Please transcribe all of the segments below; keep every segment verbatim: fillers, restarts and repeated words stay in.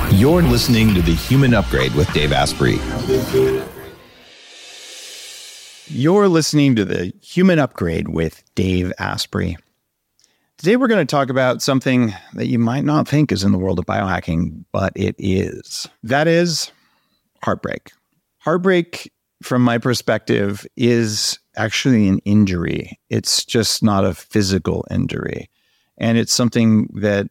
You're listening to The Human Upgrade with Dave Asprey. You're listening to The Human Upgrade with Dave Asprey. Today we're going to talk about something that you might not think is in the world of biohacking, but it is. That is heartbreak. Heartbreak, from my perspective, is actually an injury. It's just not a physical injury. And it's something that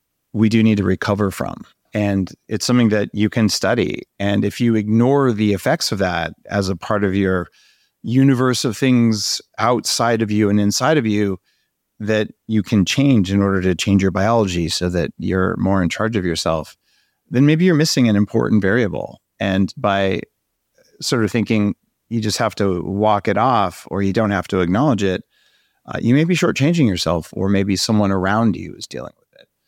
we do need to recover from. And it's something that you can study. And if you ignore the effects of that as a part of your universe of things outside of you and inside of you that you can change in order to change your biology so that you're more in charge of yourself, then maybe you're missing an important variable. And by sort of thinking you just have to walk it off or you don't have to acknowledge it, uh, you may be shortchanging yourself, or maybe someone around you is dealing with it.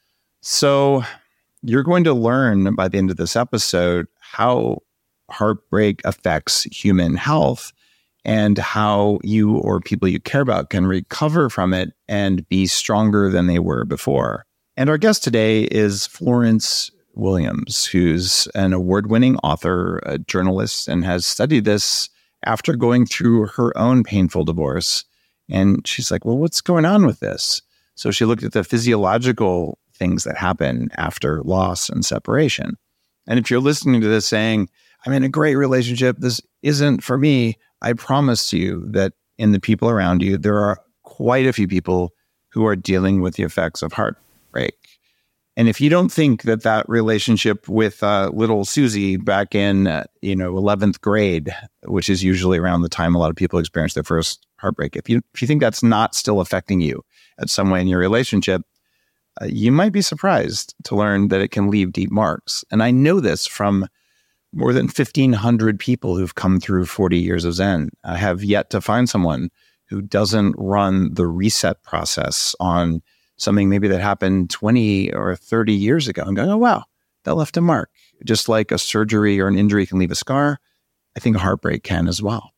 So you're going to learn by the end of this episode how heartbreak affects human health and how you or people you care about can recover from it and be stronger than they were before. And our guest today is Florence Williams, who's an award-winning author, a journalist, and has studied this after going through her own painful divorce. And she's like, well, what's going on with this? So she looked at the physiological things that happen after loss and separation. And if you're listening to this saying, I'm in a great relationship, this isn't for me, I promise you that in the people around you, there are quite a few people who are dealing with the effects of heartbreak. And if you don't think that that relationship with uh, little Susie back in, uh, you know, eleventh grade, which is usually around the time a lot of people experience their first heartbreak, if you if you think that's not still affecting you at some way in your relationship, uh, you might be surprised to learn that it can leave deep marks. And I know this from more than fifteen hundred people who've come through forty years of Zen. I have yet to find someone who doesn't run the reset process on something maybe that happened twenty or thirty years ago and go, oh, wow, that left a mark. Just like a surgery or an injury can leave a scar, I think a heartbreak can as well.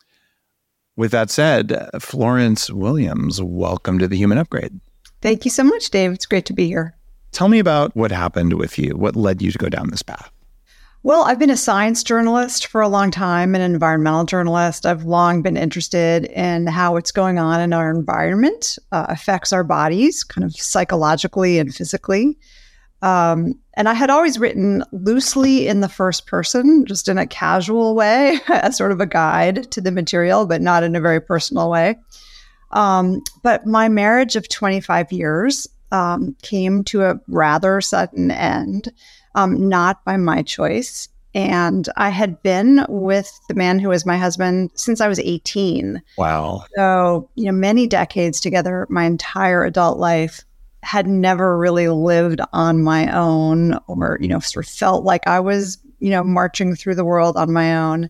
With that said, Florence Williams, welcome to The Human Upgrade. Thank you so much, Dave. It's great to be here. Tell me about what happened with you. What led you to go down this path? Well, I've been a science journalist for a long time, an environmental journalist. I've long been interested in how what's going on in our environment uh, affects our bodies, kind of psychologically and physically. Um, and I had always written loosely in the first person, just in a casual way, as sort of a guide to the material, but not in a very personal way. Um, but my marriage of twenty-five years um, came to a rather sudden end. Um, not by my choice. And I had been with the man who was my husband since I was eighteen. Wow. So, you know, many decades together, my entire adult life, had never really lived on my own or, you know, sort of felt like I was, you know, marching through the world on my own.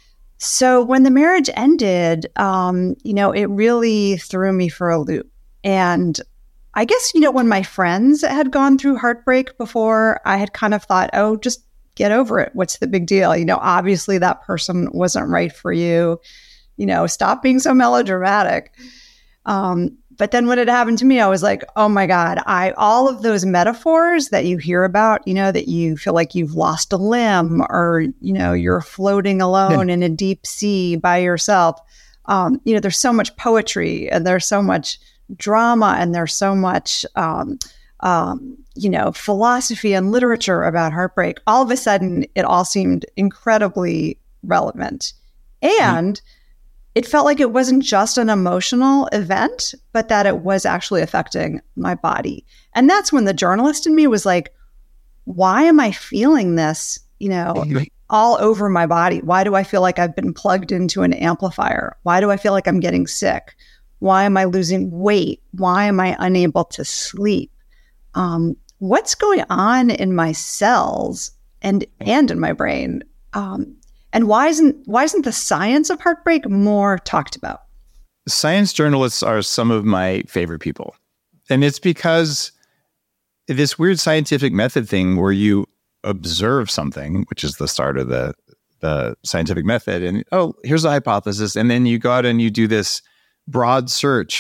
So when the marriage ended, um, you know, it really threw me for a loop. And I guess, you know, when my friends had gone through heartbreak before, I had kind of thought, oh, just get over it. What's the big deal? You know, obviously that person wasn't right for you. You know, stop being so melodramatic. Um, but then when it happened to me, I was like, oh my God, I all of those metaphors that you hear about, you know, that you feel like you've lost a limb or, you know, you're floating alone in a deep sea by yourself. Um, you know, there's so much poetry and there's so much drama and there's so much, um, um, you know, philosophy and literature about heartbreak. All of a sudden, it all seemed incredibly relevant. And mm. it felt like it wasn't just an emotional event, but that it was actually affecting my body. And that's when the journalist in me was like, why am I feeling this, you know, all over my body? Why do I feel like I've been plugged into an amplifier? Why do I feel like I'm getting sick? Why am I losing weight? Why am I unable to sleep? Um, what's going on in my cells and and in my brain? Um, and why isn't why isn't the science of heartbreak more talked about? Science journalists are some of my favorite people. And it's because this weird scientific method thing where you observe something, which is the start of the, the scientific method, and oh, here's a hypothesis. And then you go out and you do this broad search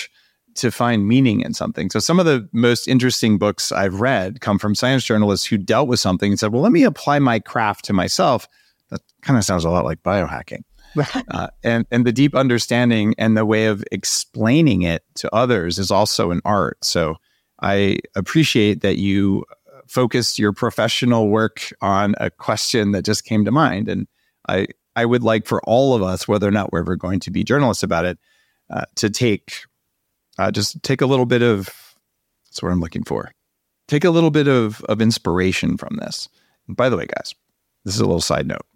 to find meaning in something. So some of the most interesting books I've read come from science journalists who dealt with something and said, well, let me apply my craft to myself. That kind of sounds a lot like biohacking. uh, and, and the deep understanding and the way of explaining it to others is also an art. So I appreciate that you focused your professional work on a question that just came to mind. And I, I would like for all of us, whether or not we're ever going to be journalists about it, uh, to take uh, just take a little bit of, that's what I'm looking for. Take a little bit of, of inspiration from this. And by the way, guys, this is a little side note.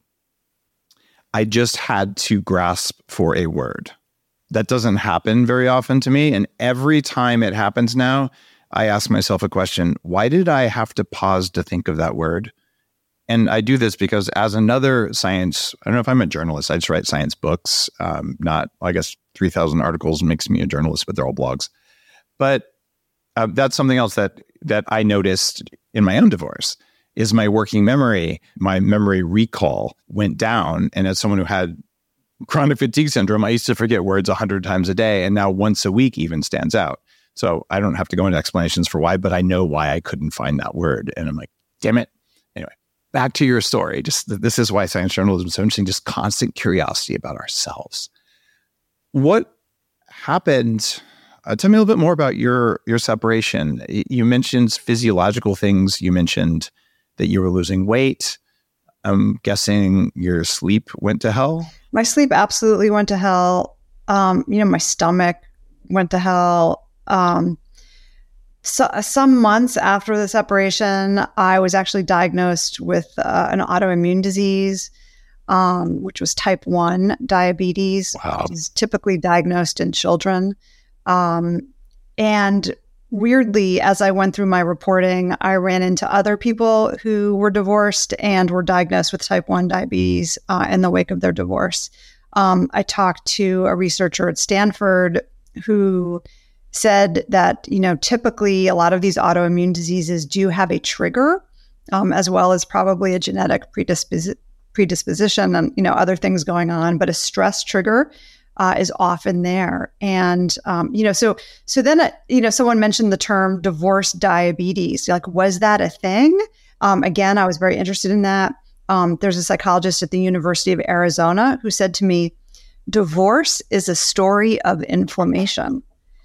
I just had to grasp for a word. That doesn't happen very often to me. And every time it happens now, I ask myself a question. Why did I have to pause to think of that word? And I do this because as another science, I don't know if I'm a journalist, I just write science books, um, not, I guess, three thousand articles makes me a journalist, but they're all blogs. But uh, that's something else that that I noticed in my own divorce is my working memory, my memory recall went down. And as someone who had chronic fatigue syndrome, I used to forget words a hundred times a day. And now once a week even stands out. So I don't have to go into explanations for why, but I know why I couldn't find that word. And I'm like, damn it. Anyway, back to your story. Just th- this is why science journalism is so interesting, just constant curiosity about ourselves. What happened? Uh, tell me a little bit more about your, your separation. You mentioned physiological things. You mentioned that you were losing weight. I'm guessing your sleep went to hell? My sleep absolutely went to hell. Um, you know, my stomach went to hell. Um, so, some months after the separation, I was actually diagnosed with uh, an autoimmune disease, um, which was type one diabetes. Wow. Which is typically diagnosed in children. Um, and weirdly, as I went through my reporting, I ran into other people who were divorced and were diagnosed with type one diabetes uh, in the wake of their divorce. Um, I talked to a researcher at Stanford who said that, you know, typically a lot of these autoimmune diseases do have a trigger, um, as well as probably a genetic predispos- predisposition and, you know, other things going on, but a stress trigger uh, is often there. And, um, you know, so, so then, uh, you know, someone mentioned the term divorce diabetes. Like, was that a thing? Um, again, I was very interested in that. Um, there's a psychologist at the University of Arizona who said to me, divorce is a story of inflammation.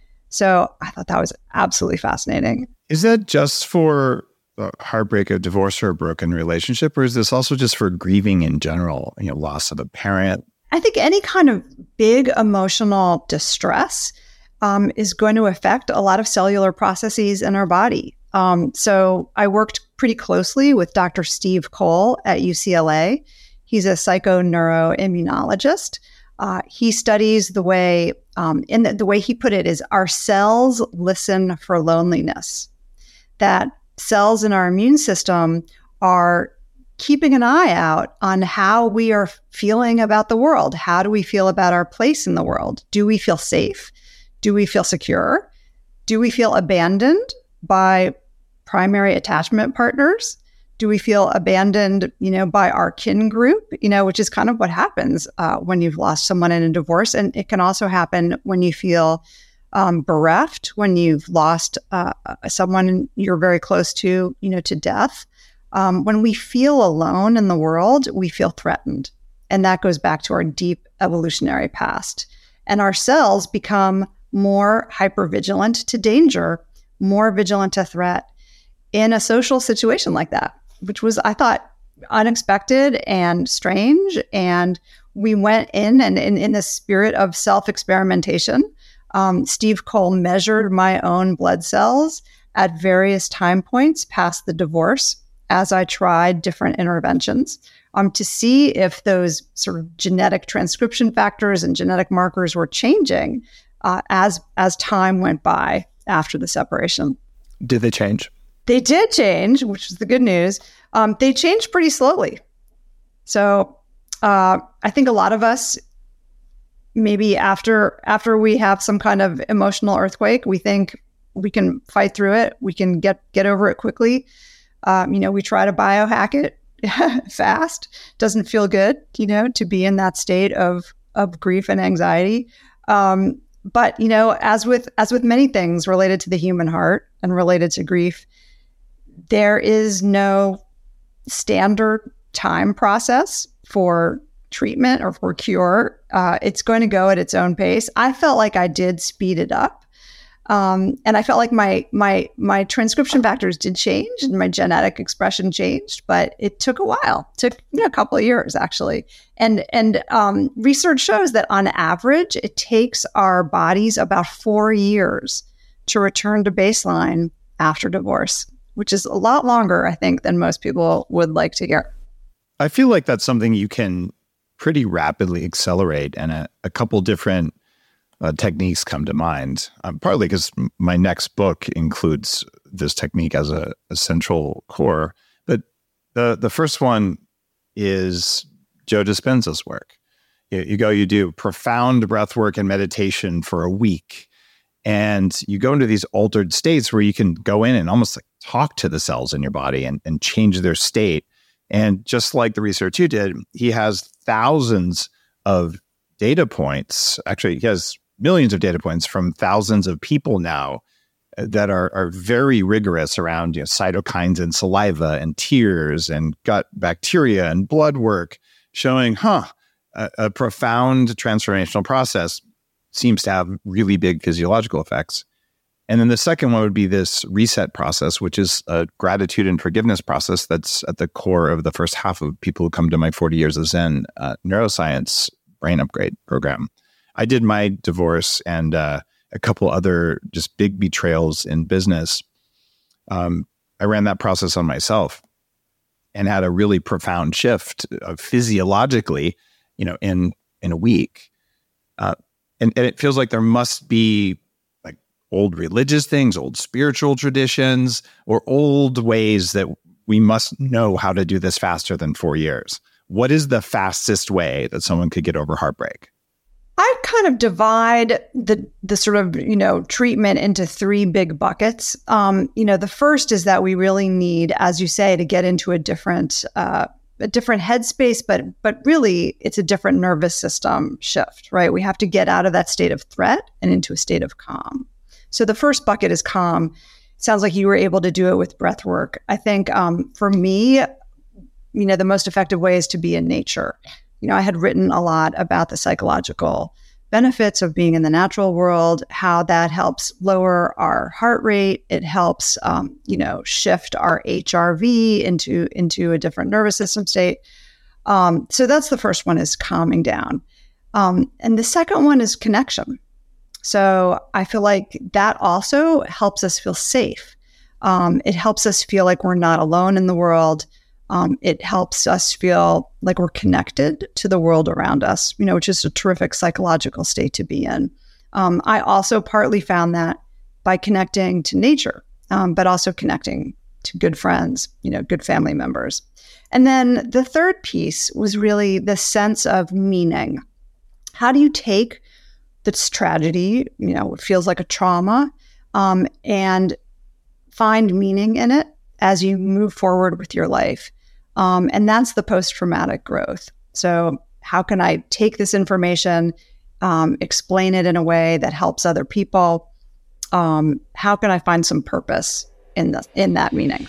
So I thought that was absolutely fascinating. Is that just for the heartbreak of divorce or a broken relationship, or is this also just for grieving in general, you know, loss of a parent? I think any kind of big emotional distress um, is going to affect a lot of cellular processes in our body. Um, so I worked pretty closely with Doctor Steve Cole at U C L A. He's a psychoneuroimmunologist. Uh, he studies the way, um, in the, the way he put it is our cells listen for loneliness. That cells in our immune system are keeping an eye out on how we are feeling about the world. How do we feel about our place in the world? Do we feel safe? Do we feel secure? Do we feel abandoned by primary attachment partners? Do we feel abandoned, you know, by our kin group, you know, which is kind of what happens uh, when you've lost someone in a divorce. And it can also happen when you feel um, bereft, when you've lost uh, someone you're very close to, you know, to death. Um, when we feel alone in the world, we feel threatened. And that goes back to our deep evolutionary past. And our cells become more hypervigilant to danger, more vigilant to threat in a social situation like that, which was, I thought, unexpected and strange. And we went in and in, in the spirit of self-experimentation, um, Steve Cole measured my own blood cells at various time points past the divorce as I tried different interventions um, to see if those sort of genetic transcription factors and genetic markers were changing uh, as as time went by after the separation. Did they change? They did change, which is the good news. Um, they changed pretty slowly. So uh, I think a lot of us, maybe after after we have some kind of emotional earthquake, we think we can fight through it. We can get get over it quickly. Um, you know, we try to biohack it fast. Doesn't feel good, you know, to be in that state of of grief and anxiety. Um, but, you know, as with as with many things related to the human heart and related to grief, there is no standard time process for treatment or for cure. Uh, it's going to go at its own pace. I felt like I did speed it up. Um, and I felt like my my my transcription factors did change and my genetic expression changed, but it took a while. It took you know, a couple of years actually. And and um, research shows that on average, it takes our bodies about four years to return to baseline after divorce, which is a lot longer, I think, than most people would like to hear. I feel like that's something you can pretty rapidly accelerate, and a, a couple different uh, techniques come to mind, um, partly because m- my next book includes this technique as a, a central core. But the, the first one is Joe Dispenza's work. You, you go, you do profound breath work and meditation for a week, and you go into these altered states where you can go in and almost like talk to the cells in your body and, and change their state. And just like the research you did, he has thousands of data points. Actually, he has millions of data points from thousands of people now that are, are very rigorous around you know, cytokines and saliva and tears and gut bacteria and blood work, showing, huh, a, a profound transformational process seems to have really big physiological effects. And then the second one would be this reset process, which is a gratitude and forgiveness process that's at the core of the first half of people who come to my forty years of Zen uh, neuroscience brain upgrade program. I did my divorce and uh, a couple other just big betrayals in business. Um, I ran that process on myself and had a really profound shift uh, physiologically, you know, in in a week. Uh, and, and it feels like there must be old religious things, old spiritual traditions, or old ways that we must know how to do this faster than four years. What is the fastest way that someone could get over heartbreak? I kind of divide the the sort of, you know, treatment into three big buckets. Um, you know, the first is that we really need, as you say, to get into a different uh, a different headspace, but but really it's a different nervous system shift, right? We have to get out of that state of threat and into a state of calm. So the first bucket is calm. It sounds like you were able to do it with breath work. I think um, for me, you know, the most effective way is to be in nature. You know, I had written a lot about the psychological benefits of being in the natural world, how that helps lower our heart rate. It helps, um, you know, shift our H R V into, into a different nervous system state. Um, so that's the first one, is calming down. Um, and the second one is connection. So I feel like that also helps us feel safe. Um, it helps us feel like we're not alone in the world. Um, it helps us feel like we're connected to the world around us, you know, which is a terrific psychological state to be in. Um, I also partly found that by connecting to nature, um, but also connecting to good friends, you know, good family members. And then the third piece was really the sense of meaning. How do you take this tragedy, you know, it feels like a trauma, um, and find meaning in it as you move forward with your life? Um, and that's the post-traumatic growth. So how can I take this information, um, explain it in a way that helps other people? Um, how can I find some purpose in the, in that meaning?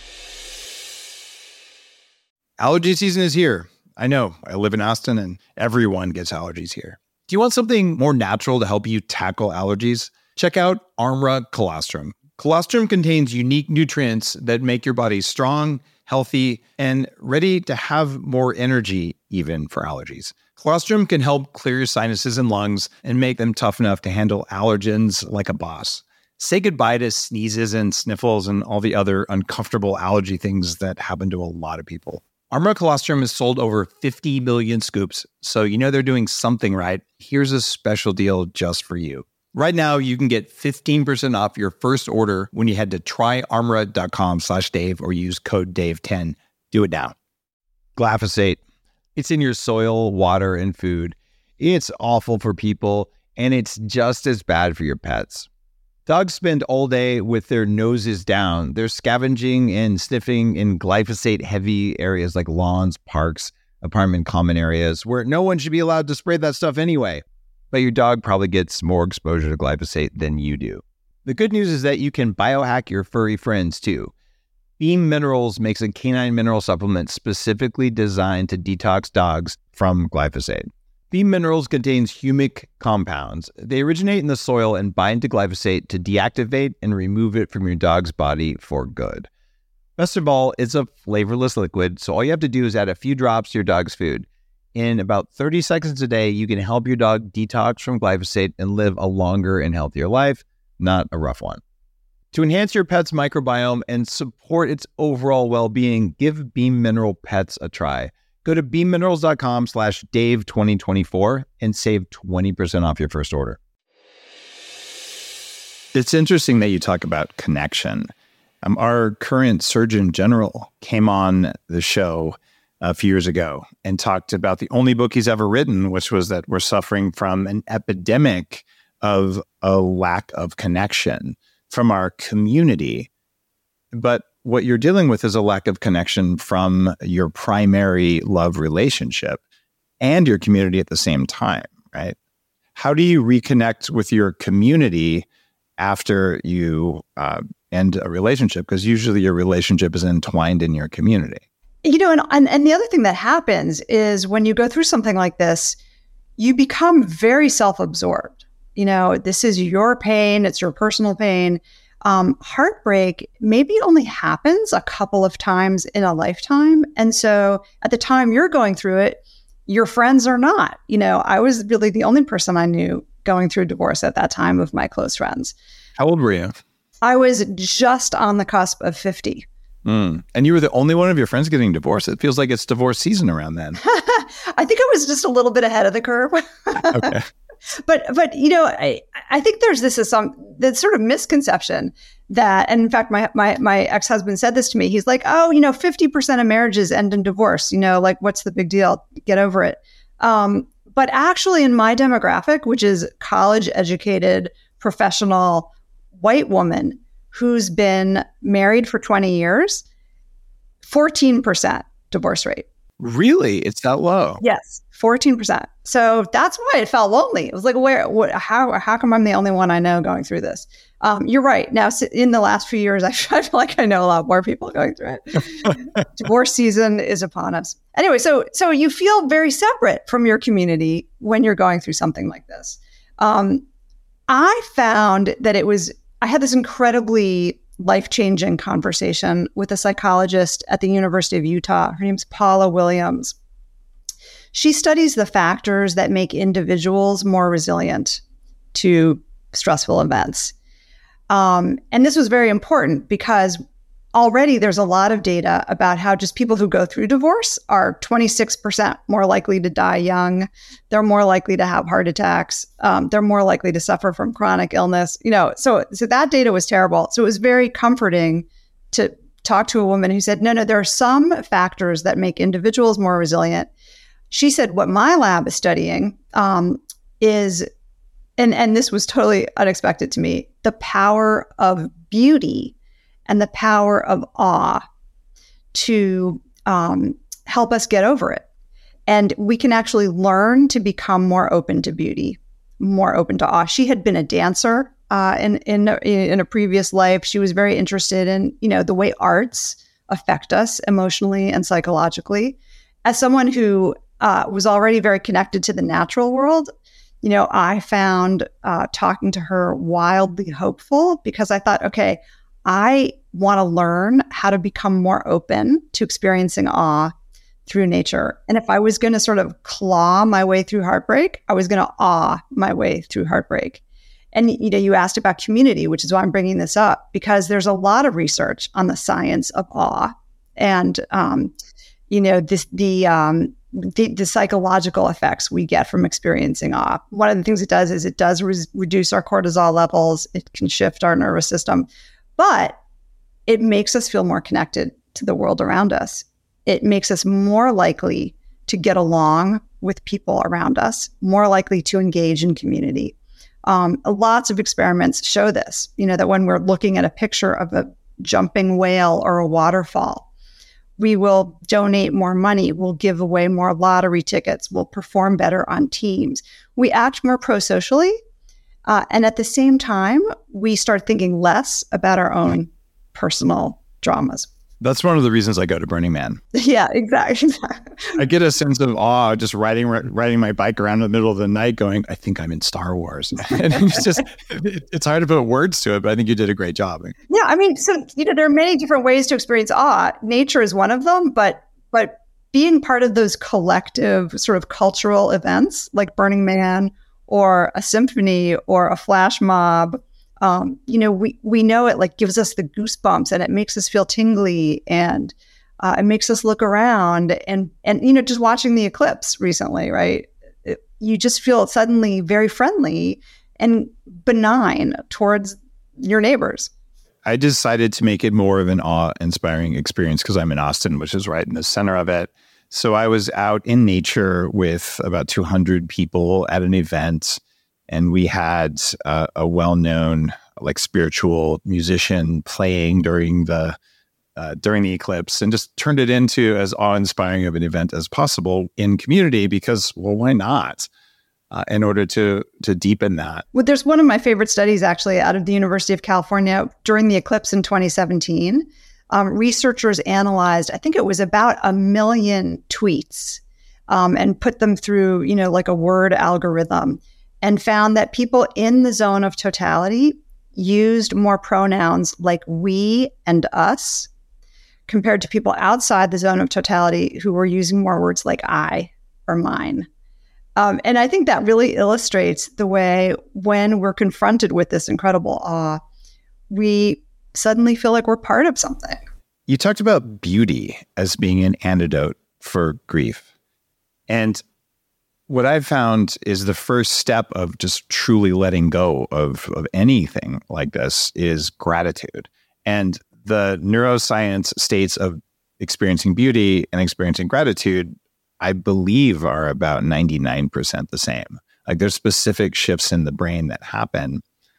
Allergy season is here. I know. I live in Austin and everyone gets allergies here. Do you want something more natural to help you tackle allergies? Check out Armra Colostrum. Colostrum contains unique nutrients that make your body strong, healthy, and ready to have more energy even for allergies. Colostrum can help clear your sinuses and lungs and make them tough enough to handle allergens like a boss. Say goodbye to sneezes and sniffles and all the other uncomfortable allergy things that happen to a lot of people. Armra Colostrum has sold over fifty million scoops, so you know they're doing something right. Here's a special deal just for you. Right now, you can get fifteen percent off your first order when you head to tryarmra.com slash Dave or use code Dave ten. Do it now. Glyphosate. It's in your soil, water, and food. It's awful for people, and it's just as bad for your pets. Dogs spend all day with their noses down. They're scavenging and sniffing in glyphosate-heavy areas like lawns, parks, apartment common areas, where no one should be allowed to spray that stuff anyway. but your dog probably gets more exposure to glyphosate than you do. The good news is that you can biohack your furry friends too. Beam Minerals makes a canine mineral supplement specifically designed to detox dogs from glyphosate. Beam Minerals contains humic compounds. They originate in the soil and bind to glyphosate to deactivate and remove it from your dog's body for good. Best of all, it's a flavorless liquid, so all you have to do is add a few drops to your dog's food. In about thirty seconds a day, you can help your dog detox from glyphosate and live a longer and healthier life, not a rough one. To enhance your pet's microbiome and support its overall well-being, give Beam Mineral Pets a try. Go to beam minerals dot com slash Dave twenty twenty-four and save twenty percent off your first order. It's interesting that you talk about connection. Um, our current Surgeon General came on the show a few years ago and talked about the only book he's ever written, which was that we're suffering from an epidemic of a lack of connection from our community. But what you're dealing with is a lack of connection from your primary love relationship and your community at the same time, right? How do you reconnect with your community after you uh, end a relationship? Because usually your relationship is entwined in your community. You know, and, and and the other thing that happens is when you go through something like this, you become very self-absorbed. You know, this is your pain. It's your personal pain. Um, heartbreak maybe only happens a couple of times in a lifetime. And so at the time you're going through it, your friends are not. You know, I was really the only person I knew going through divorce at that time of my close friends. How old were you? I was just on the cusp of fifty. Mm. And you were the only one of your friends getting divorced. It feels like it's divorce season around then. I think I was just a little bit ahead of the curve. Okay. But, but you know, I, I think there's this some this sort of misconception that, and in fact, my, my, my ex-husband said this to me. He's like, oh, you know, fifty percent of marriages end in divorce. You know, like, what's the big deal? Get over it. Um, but actually in my demographic, which is college-educated, professional, white woman who's been married for twenty years, fourteen percent divorce rate. Really? It's that low? Yes, fourteen percent. So that's why it felt lonely. It was like, where, what, how, how come I'm the only one I know going through this? Um, you're right. Now, in the last few years, I feel like I know a lot more people going through it. Divorce season is upon us. Anyway, so so you feel very separate from your community when you're going through something like this. Um, I found that it was, I had this incredibly life-changing conversation with a psychologist at the University of Utah. Her name's Paula Williams. She studies the factors that make individuals more resilient to stressful events. Um, and this was very important because already there's a lot of data about how just people who go through divorce are twenty-six percent more likely to die young. They're more likely to have heart attacks. Um, they're more likely to suffer from chronic illness. You know, so so that data was terrible. So it was very comforting to talk to a woman who said, no, no, there are some factors that make individuals more resilient. She said, what my lab is studying um, is, and, and this was totally unexpected to me, the power of beauty and the power of awe to um, help us get over it. And we can actually learn to become more open to beauty, more open to awe. She had been a dancer uh, in, in, in a previous life. She was very interested in, you know, the way arts affect us emotionally and psychologically. As someone who uh, was already very connected to the natural world, you know, I found uh, talking to her wildly hopeful because I thought, okay, I want to learn how to become more open to experiencing awe through nature. And if I was going to sort of claw my way through heartbreak, I was going to awe my way through heartbreak. And, you know, you asked about community, which is why I'm bringing this up, because there's a lot of research on the science of awe and, um, you know, this, the, um, the, the psychological effects we get from experiencing awe. One of the things it does is it does re- reduce our cortisol levels. It can shift our nervous system. But it makes us feel more connected to the world around us. It makes us more likely to get along with people around us, more likely to engage in community. Um, lots of experiments show this, you know, that when we're looking at a picture of a jumping whale or a waterfall, We will donate more money. We'll give away more lottery tickets. We'll perform better on teams. We act more pro-socially. Uh, and at the same time, we start thinking less about our own personal dramas. That's one of the reasons I go to Burning Man. Yeah, exactly. I get a sense of awe just riding riding my bike around in the middle of the night going, I think I'm in Star Wars. And it's just, it, it's hard to put words to it, but I think you did a great job. Yeah, I mean, so, you know, there are many different ways to experience awe. Nature is one of them, but but being part of those collective sort of cultural events like Burning Man or a symphony or a flash mob, Um, you know, we, we know it like gives us the goosebumps and it makes us feel tingly and uh, it makes us look around and, and, you know, just watching the eclipse recently, right? It, you just feel suddenly very friendly and benign towards your neighbors. I decided to make it more of an awe-inspiring experience because I'm in Austin, which is right in the center of it. So I was out in nature with about two hundred people at an event. And we had uh, a well-known, like spiritual musician playing during the uh, during the eclipse, and just turned it into as awe-inspiring of an event as possible in community. Because, well, why not? Uh, in order to to deepen that. Well, there's one of my favorite studies actually out of the University of California during the eclipse in twenty seventeen. Um, researchers analyzed, I think it was about a million tweets, um, and put them through, you know, like a word algorithm, and found that people in the zone of totality used more pronouns like we and us compared to people outside the zone of totality who were using more words like I or mine. Um, and I think that really illustrates the way when we're confronted with this incredible awe, we suddenly feel like we're part of something. You talked about beauty as being an antidote for grief. And what I've found is the first step of just truly letting go of, of anything like this is gratitude. And the neuroscience states of experiencing beauty and experiencing gratitude, I believe, are about ninety-nine percent the same. Like there's specific shifts in the brain that happen.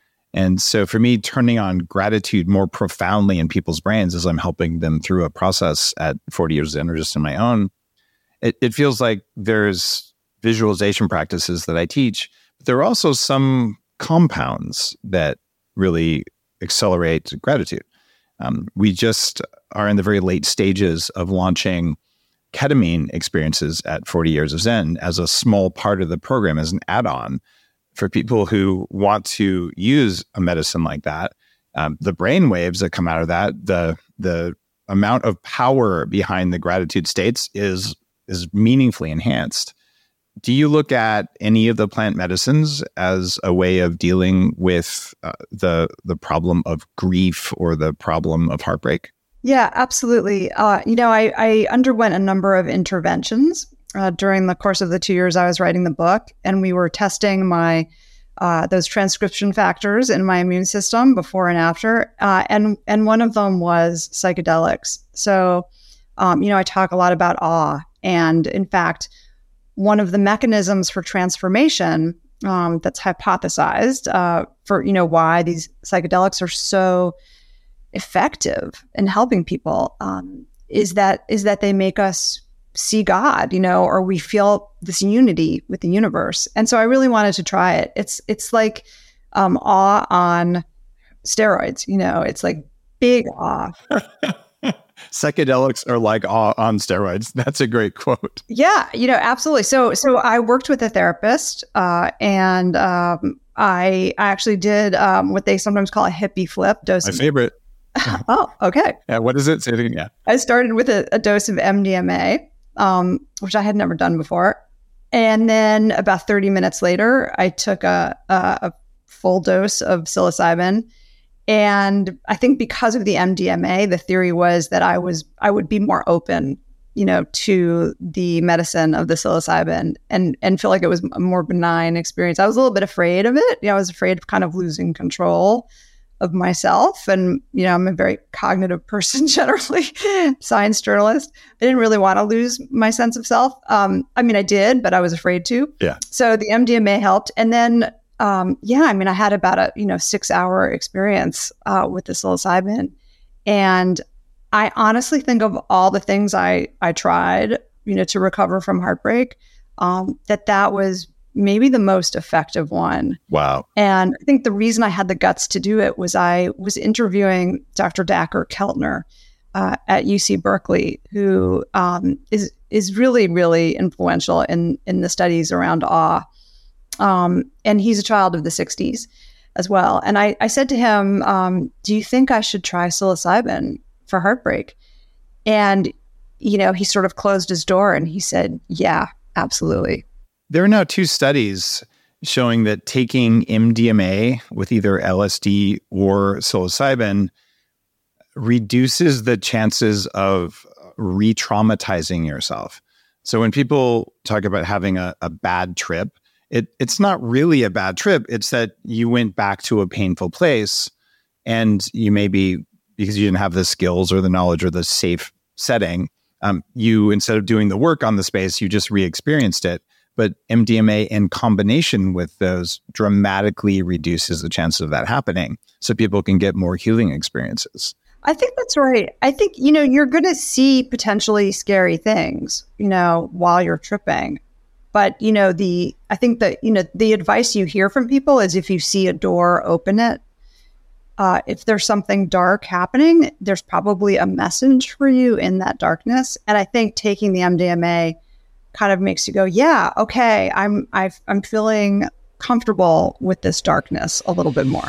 And so for me, turning on gratitude more profoundly in people's brains as I'm helping them through a process at forty years in or just in my own, it, it feels like there's visualization practices that I teach, but there are also some compounds that really accelerate gratitude. Um, we just are in the very late stages of launching ketamine experiences at forty years of Zen as a small part of the program, as an add-on for people who want to use a medicine like that. Um, the brain waves that come out of that, the the amount of power behind the gratitude states is is meaningfully enhanced. Do you look at any of the plant medicines as a way of dealing with uh, the the problem of grief or the problem of heartbreak? Yeah, absolutely. Uh, you know, I, I underwent a number of interventions uh, during the course of the two years I was writing the book, and we were testing my uh, those transcription factors in my immune system before and after, uh, and and one of them was psychedelics. So, um, you know, I talk a lot about awe, and in fact, one of the mechanisms for transformation um, that's hypothesized uh, for, you know, why these psychedelics are so effective in helping people um, is that is that they make us see God, you know, or we feel this unity with the universe. And so I really wanted to try it. It's it's like um, awe on steroids, you know, it's like big awe. Psychedelics are like awe on steroids. That's a great quote. Yeah, you know, absolutely. So, so I worked with a therapist, uh, and um, I, I actually did um, what they sometimes call a hippie flip dose. My favorite. Oh, okay. Yeah. What is it? Say it again. Yeah. I started with a, a dose of M D M A, um, which I had never done before, and then about thirty minutes later, I took a, a, a full dose of psilocybin. And I think because of the M D M A, the theory was that I was I would be more open, you know, to the medicine of the psilocybin and and feel like it was a more benign experience. I was a little bit afraid of it. You know, I was afraid of kind of losing control of myself. And, you know, I'm a very cognitive person generally, science journalist. I didn't really want to lose my sense of self. Um, I mean, I did, but I was afraid to. Yeah. So the M D M A helped. And then Um, yeah, I mean, I had about a, you know, six hour experience uh, with the psilocybin, and I honestly think of all the things I, I tried, you know, to recover from heartbreak, um, that that was maybe the most effective one. Wow. And I think the reason I had the guts to do it was I was interviewing Doctor Dacher Keltner uh, at U C Berkeley, who um, is is really, really influential in, in the studies around awe. Um, and he's a child of the sixties as well. And I, I said to him, um, do you think I should try psilocybin for heartbreak? And, you know, he sort of closed his door and he said, yeah, absolutely. There are now two studies showing that taking M D M A with either L S D or psilocybin reduces the chances of re-traumatizing yourself. So when people talk about having a, a bad trip, it, it's not really a bad trip. It's that you went back to a painful place and you maybe, because you didn't have the skills or the knowledge or the safe setting, um, you, instead of doing the work on the space, you just re-experienced it. But M D M A in combination with those dramatically reduces the chances of that happening so people can get more healing experiences. I think that's right. I think, you know, you're going to see potentially scary things, you know, while you're tripping. But, you know, the, I think that, you know, the advice you hear from people is if you see a door, open it. Uh, if there's something dark happening, there's probably a message for you in that darkness. And I think taking the M D M A kind of makes you go, yeah, okay, I'm I've, I'm feeling comfortable with this darkness a little bit more.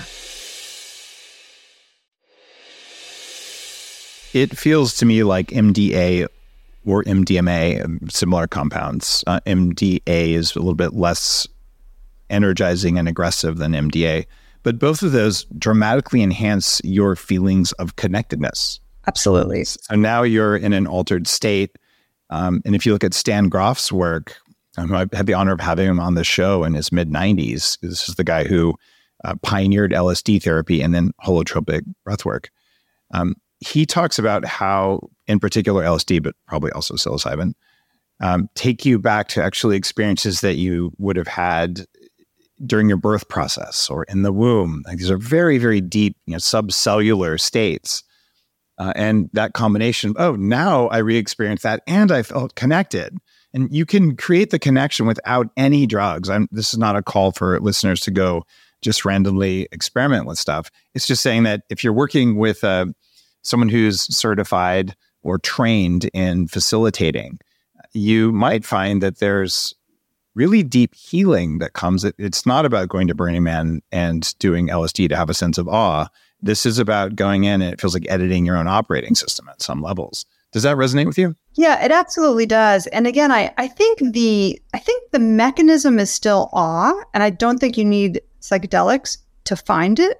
It feels to me like M D A or M D M A, similar compounds. Uh, M D A is a little bit less energizing and aggressive than M D A, but both of those dramatically enhance your feelings of connectedness. Absolutely. So now you're in an altered state. Um, and if you look at Stan Grof's work, um, I had the honor of having him on the show in his mid nineties. This is the guy who uh, pioneered L S D therapy and then holotropic breathwork. Um, he talks about how, in particular L S D, but probably also psilocybin, um, take you back to actually experiences that you would have had during your birth process or in the womb. Like these are very, very deep, you know, subcellular states. Uh, and that combination, oh, now I re-experienced that and I felt connected. And you can create the connection without any drugs. I'm, this is not a call for listeners to go just randomly experiment with stuff. It's just saying that if you're working with uh, someone who's certified or trained in facilitating, you might find that there's really deep healing that comes. It, it's not about going to Burning Man and doing L S D to have a sense of awe. This is about going in and it feels like editing your own operating system at some levels. Does that resonate with you? Yeah, it absolutely does. And again, I, I think the I think the mechanism is still awe, and I don't think you need psychedelics to find it.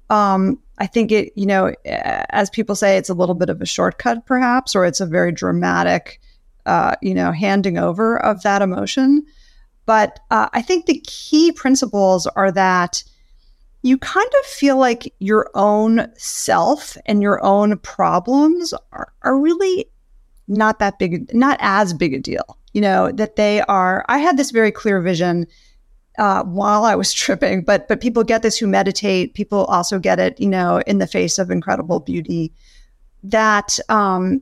Um, I think it, you know, as people say, it's a little bit of a shortcut, perhaps, or it's a very dramatic, uh, you know, handing over of that emotion. But uh, I think the key principles are that you kind of feel like your own self and your own problems are, are really not that big, not as big a deal, you know, that they are. I had this very clear vision uh, while I was tripping, but but people get this who meditate. People also get it, you know, in the face of incredible beauty, that um,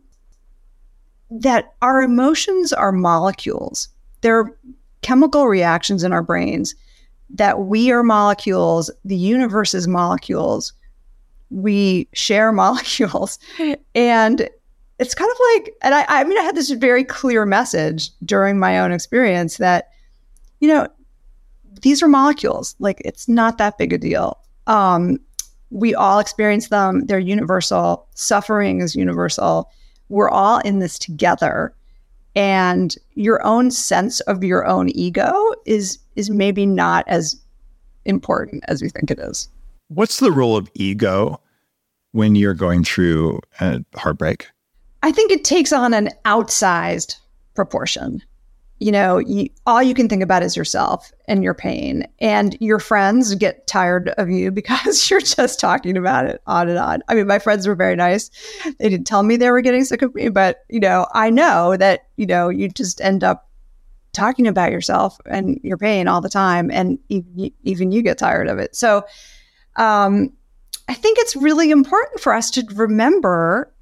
that our emotions are molecules. They're chemical reactions in our brains, that we are molecules, the universe is molecules, we share molecules. And it's kind of like, and I, I mean, I had this very clear message during my own experience that, you know, these are molecules, like it's not that big a deal. Um, we all experience them. They're universal. Suffering is universal. We're all in this together. And your own sense of your own ego is is maybe not as important as we think it is. What's the role of ego when you're going through a heartbreak? I think it takes on an outsized proportion. You know, you, all you can think about is yourself and your pain. And your friends get tired of you because you're just talking about it on and on. I mean, my friends were very nice. They didn't tell me they were getting sick of me, but, you know, I know that, you know, you just end up talking about yourself and your pain all the time. And even, even you get tired of it. So um, I think it's really important for us to remember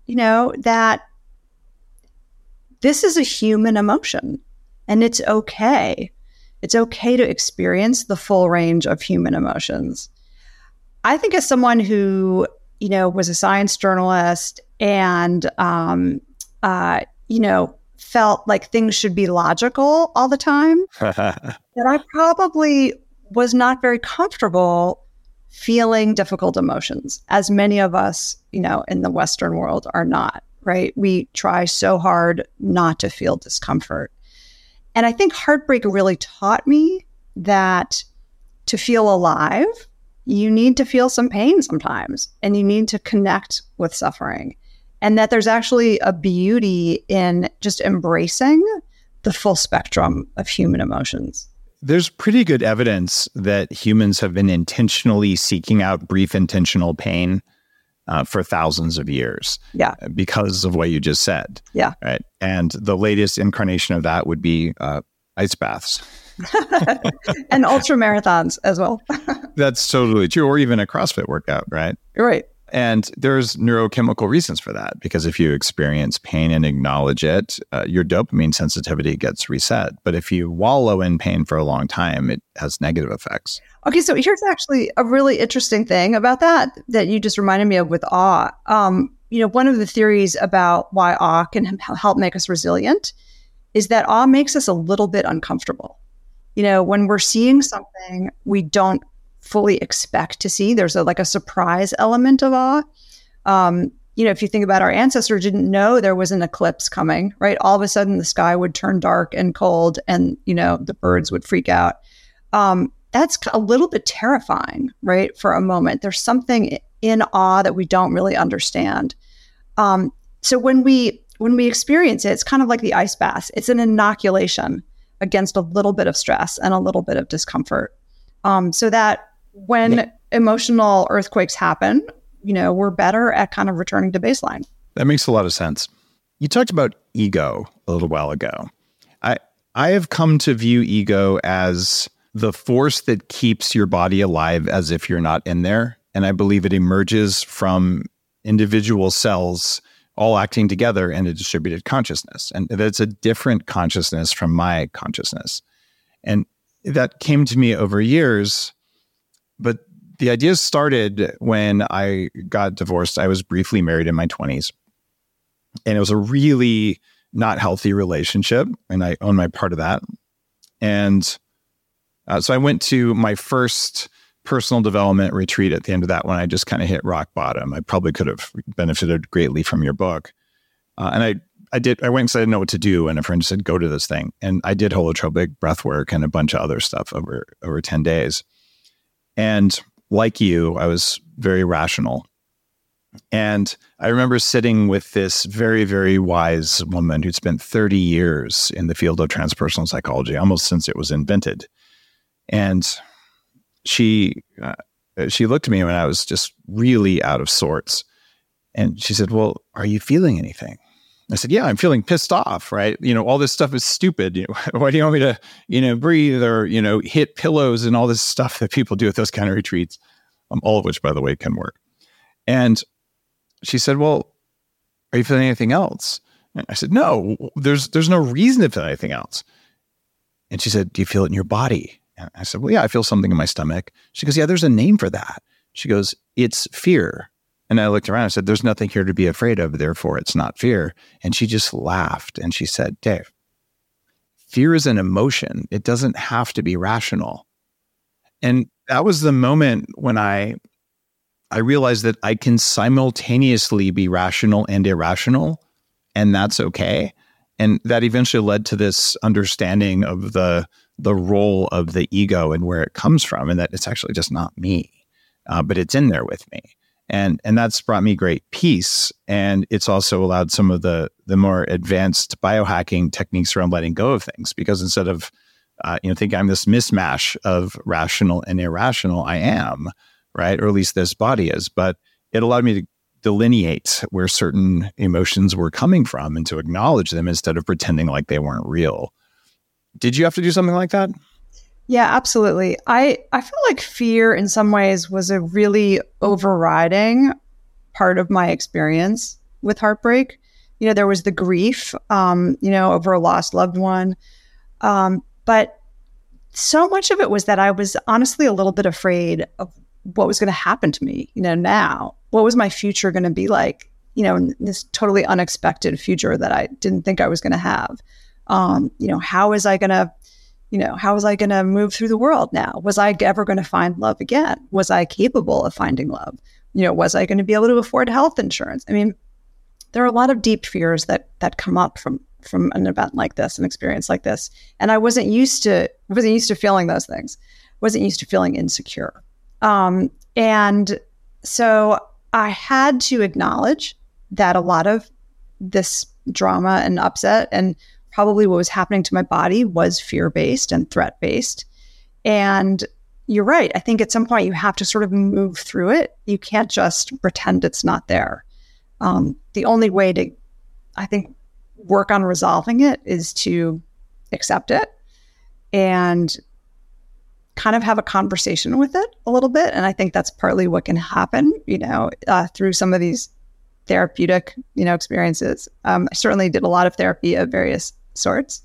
you know, that this is a human emotion and it's okay. It's okay to experience the full range of human emotions. I think as someone who, you know, was a science journalist and, um, uh, you know, felt like things should be logical all the time, that I probably was not very comfortable feeling difficult emotions, as many of us, you know, in the Western world are not, right? We try so hard not to feel discomfort. And I think heartbreak really taught me that to feel alive, you need to feel some pain sometimes, and you need to connect with suffering. And that there's actually a beauty in just embracing the full spectrum of human emotions. There's pretty good evidence that humans have been intentionally seeking out brief intentional pain uh, for thousands of years. Yeah. Because of what you just said. Yeah. Right. And the latest incarnation of that would be uh, ice baths. And ultra marathons as well. That's totally true. Or even a CrossFit workout, right? You're right. And there's neurochemical reasons for that, because if you experience pain and acknowledge it, uh, your dopamine sensitivity gets reset. But if you wallow in pain for a long time, it has negative effects. Okay, so here's actually a really interesting thing about that that you just reminded me of with awe. Um, you know, one of the theories about why awe can help make us resilient is that awe makes us a little bit uncomfortable. You know, when we're seeing something we don't fully expect to see, there's a, like a surprise element of awe. Um, you know, if you think about our ancestors didn't know there was an eclipse coming, right? All of a sudden the sky would turn dark and cold and, you know, the birds would freak out. Um, that's a little bit terrifying, right? For a moment, there's something in awe that we don't really understand. Um, so when we, when we experience it, it's kind of like the ice bath. It's an inoculation against a little bit of stress and a little bit of discomfort. Um, so that when yeah. emotional earthquakes happen, you know, we're better at kind of returning to baseline. That makes a lot of sense. You talked about ego a little while ago. I I have come to view ego as the force that keeps your body alive as if you're not in there. And I believe it emerges from individual cells all acting together in a distributed consciousness. And that's a different consciousness from my consciousness. And that came to me over years. But the idea started when I got divorced. I was briefly married in my twenties. And it was a really not healthy relationship. And I own my part of that. And uh, so I went to my first personal development retreat at the end of that one. I just kind of hit rock bottom. I probably could have benefited greatly from your book. Uh, and I I did. I went because I didn't know what to do. And a friend said, go to this thing. And I did holotropic breath work and a bunch of other stuff over, over ten days. And like you, I was very rational. And I remember sitting with this very, very wise woman who'd spent thirty years in the field of transpersonal psychology, almost since it was invented. And she uh, she looked at me when I was just really out of sorts. And she said, well, are you feeling anything? I said, yeah, I'm feeling pissed off, right? You know, all this stuff is stupid. You know, why do you want me to, you know, breathe or, you know, hit pillows and all this stuff that people do at those kind of retreats, um, all of which, by the way, can work. And she said, well, are you feeling anything else? And I said, no, there's there's no reason to feel anything else. And she said, do you feel it in your body? And I said, well, yeah, I feel something in my stomach. She goes, yeah, there's a name for that. She goes, it's fear. And I looked around and said, there's nothing here to be afraid of, therefore it's not fear. And she just laughed and she said, Dave, fear is an emotion. It doesn't have to be rational. And that was the moment when I I realized that I can simultaneously be rational and irrational, and that's okay. And that eventually led to this understanding of the the role of the ego and where it comes from, and that it's actually just not me, uh, but it's in there with me. And and that's brought me great peace. And it's also allowed some of the the more advanced biohacking techniques around letting go of things, because instead of uh, you know thinking I'm this mismatch of rational and irrational, I am, right? Or at least this body is. But it allowed me to delineate where certain emotions were coming from and to acknowledge them instead of pretending like they weren't real. Did you have to do something like that? Yeah, absolutely. I, I feel like fear in some ways was a really overriding part of my experience with heartbreak. You know, there was the grief, um, you know, over a lost loved one. Um, but so much of it was that I was honestly a little bit afraid of what was going to happen to me, you know, now. What was my future going to be like, you know, this totally unexpected future that I didn't think I was going to have. Um, you know, how was I going to, you know, how was I going to move through the world now? Was I ever going to find love again? Was I capable of finding love? You know, was I going to be able to afford health insurance? I mean, there are a lot of deep fears that that come up from from an event like this, an experience like this. And I wasn't used to, I wasn't used to feeling those things. I wasn't used to feeling insecure. Um, and so I had to acknowledge that a lot of this drama and upset and probably what was happening to my body was fear-based and threat-based. And you're right. I think at some point you have to sort of move through it. You can't just pretend it's not there. Um, the only way to, I think, work on resolving it is to accept it and kind of have a conversation with it a little bit. And I think that's partly what can happen, you know, uh, through some of these therapeutic, you know, experiences. Um, I certainly did a lot of therapy of various sorts.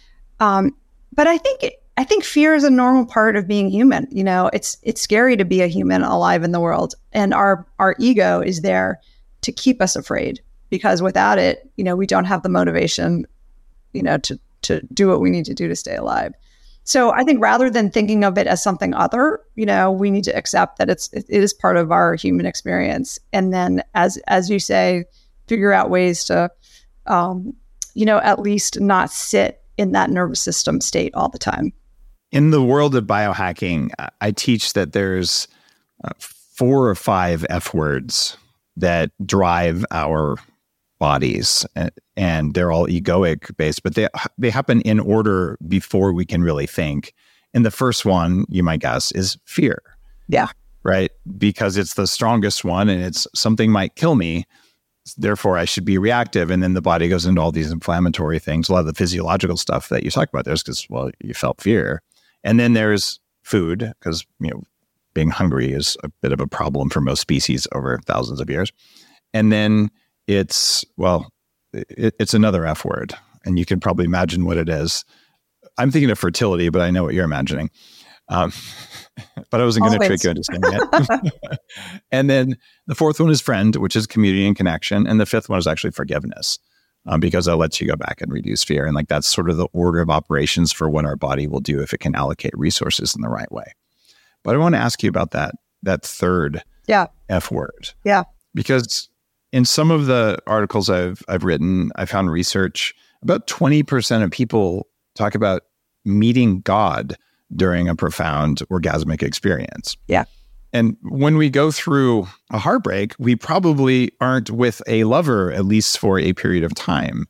Um, but I think, it, I think fear is a normal part of being human. You know, it's, it's scary to be a human alive in the world. And our, our ego is there to keep us afraid, because without it, you know, we don't have the motivation, you know, to, to do what we need to do to stay alive. So I think rather than thinking of it as something other, you know, we need to accept that it's, it is part of our human experience. And then as, as you say, figure out ways to, um, you know, at least not sit in that nervous system state all the time. In the world of biohacking, I teach that there's uh, four or five F words that drive our bodies, and, and they're all egoic based, but they they happen in order before we can really think. And the first one, you might guess, is fear. Yeah. Right? Because it's the strongest one and it's something might kill me. Therefore, I should be reactive. And then the body goes into all these inflammatory things. A lot of the physiological stuff that you talk about there's because, well, you felt fear. And then there's food, because, you know, being hungry is a bit of a problem for most species over thousands of years. And then it's, well, it, it's another F word, and you can probably imagine what it is. I'm thinking of fertility, but I know what you're imagining. Um, but I wasn't going to trick you into saying it. And then the fourth one is friend, which is community and connection. And the fifth one is actually forgiveness, um, because that lets you go back and reduce fear. And like, that's sort of the order of operations for what our body will do if it can allocate resources in the right way. But I want to ask you about that, that third yeah. F word. Yeah. Because in some of the articles I've I've written, I found research about twenty percent of people talk about meeting God during a profound orgasmic experience. Yeah. And when we go through a heartbreak, we probably aren't with a lover, at least for a period of time.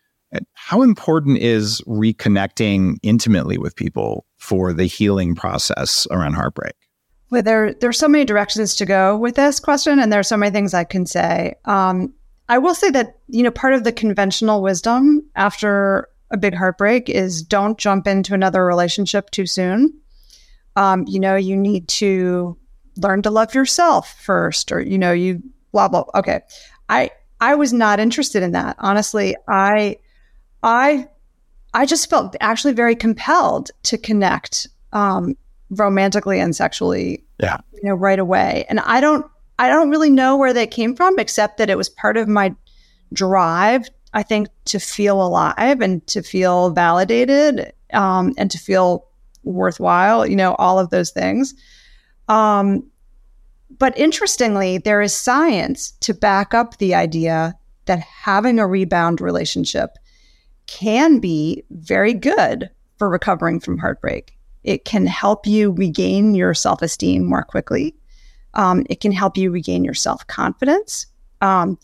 How important is reconnecting intimately with people for the healing process around heartbreak? Well, there, there's so many directions to go with this question, and there are so many things I can say. Um, I will say that, you know, part of the conventional wisdom after a big heartbreak is don't jump into another relationship too soon. Um, you know, you need to learn to love yourself first, or, you know, you blah, blah. Okay. I, I was not interested in that. Honestly, I, I, I just felt actually very compelled to connect, um, romantically and sexually, yeah, you know, right away. And I don't, I don't really know where that came from, except that it was part of my drive, I think, to feel alive and to feel validated, um, and to feel worthwhile, you know, all of those things. Um, but interestingly, there is science to back up the idea that having a rebound relationship can be very good for recovering from heartbreak. It can help you regain your self-esteem more quickly. Um, it can help you regain your self-confidence. Um,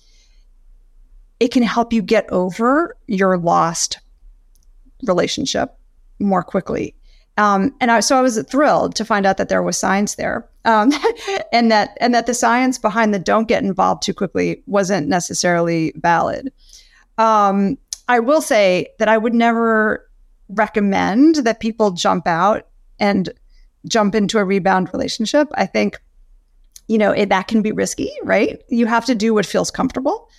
it can help you get over your lost relationship more quickly. Um, and I, so I was thrilled to find out that there was science there, um, and that and that the science behind the don't get involved too quickly wasn't necessarily valid. Um, I will say that I would never recommend that people jump out and jump into a rebound relationship. I think, you know, it, that can be risky, right? You have to do what feels comfortable.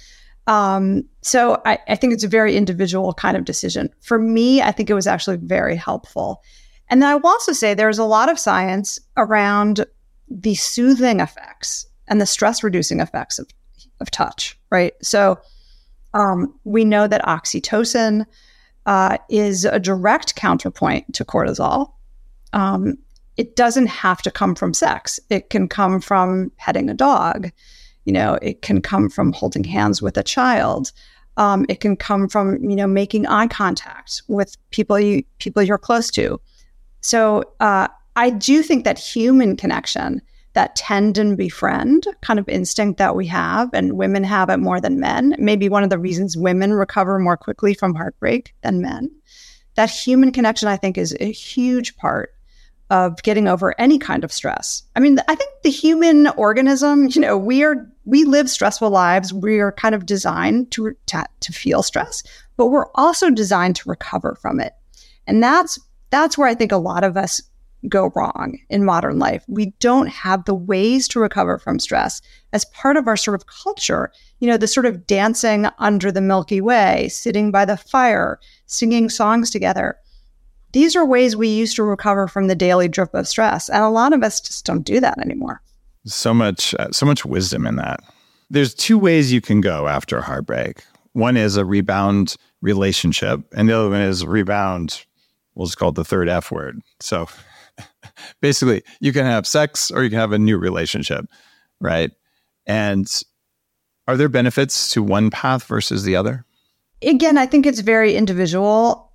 Um, so I, I think it's a very individual kind of decision. For me, I think it was actually very helpful. And then I will also say there's a lot of science around the soothing effects and the stress reducing effects of, of touch, right? So um, we know that oxytocin uh, is a direct counterpoint to cortisol. Um, it doesn't have to come from sex. It can come from petting a dog. You know, it can come from holding hands with a child. Um, it can come from, you know, making eye contact with people you people you're close to. So uh, I do think that human connection, that tend and befriend kind of instinct that we have, and women have it more than men, maybe one of the reasons women recover more quickly from heartbreak than men. That human connection, I think, is a huge part of getting over any kind of stress. I mean, I think the human organism, you know, we are we live stressful lives. We are kind of designed to to, to feel stress, but we're also designed to recover from it. And that's that's where I think a lot of us go wrong in modern life. We don't have the ways to recover from stress as part of our sort of culture. You know, the sort of dancing under the Milky Way, sitting by the fire, singing songs together. These are ways we used to recover from the daily drip of stress. And a lot of us just don't do that anymore. So much, uh, so much wisdom in that. There's two ways you can go after a heartbreak. One is a rebound relationship, and the other one is rebound, we'll just call it the third F word. So basically, you can have sex or you can have a new relationship, right? And are there benefits to one path versus the other? Again, I think it's very individual.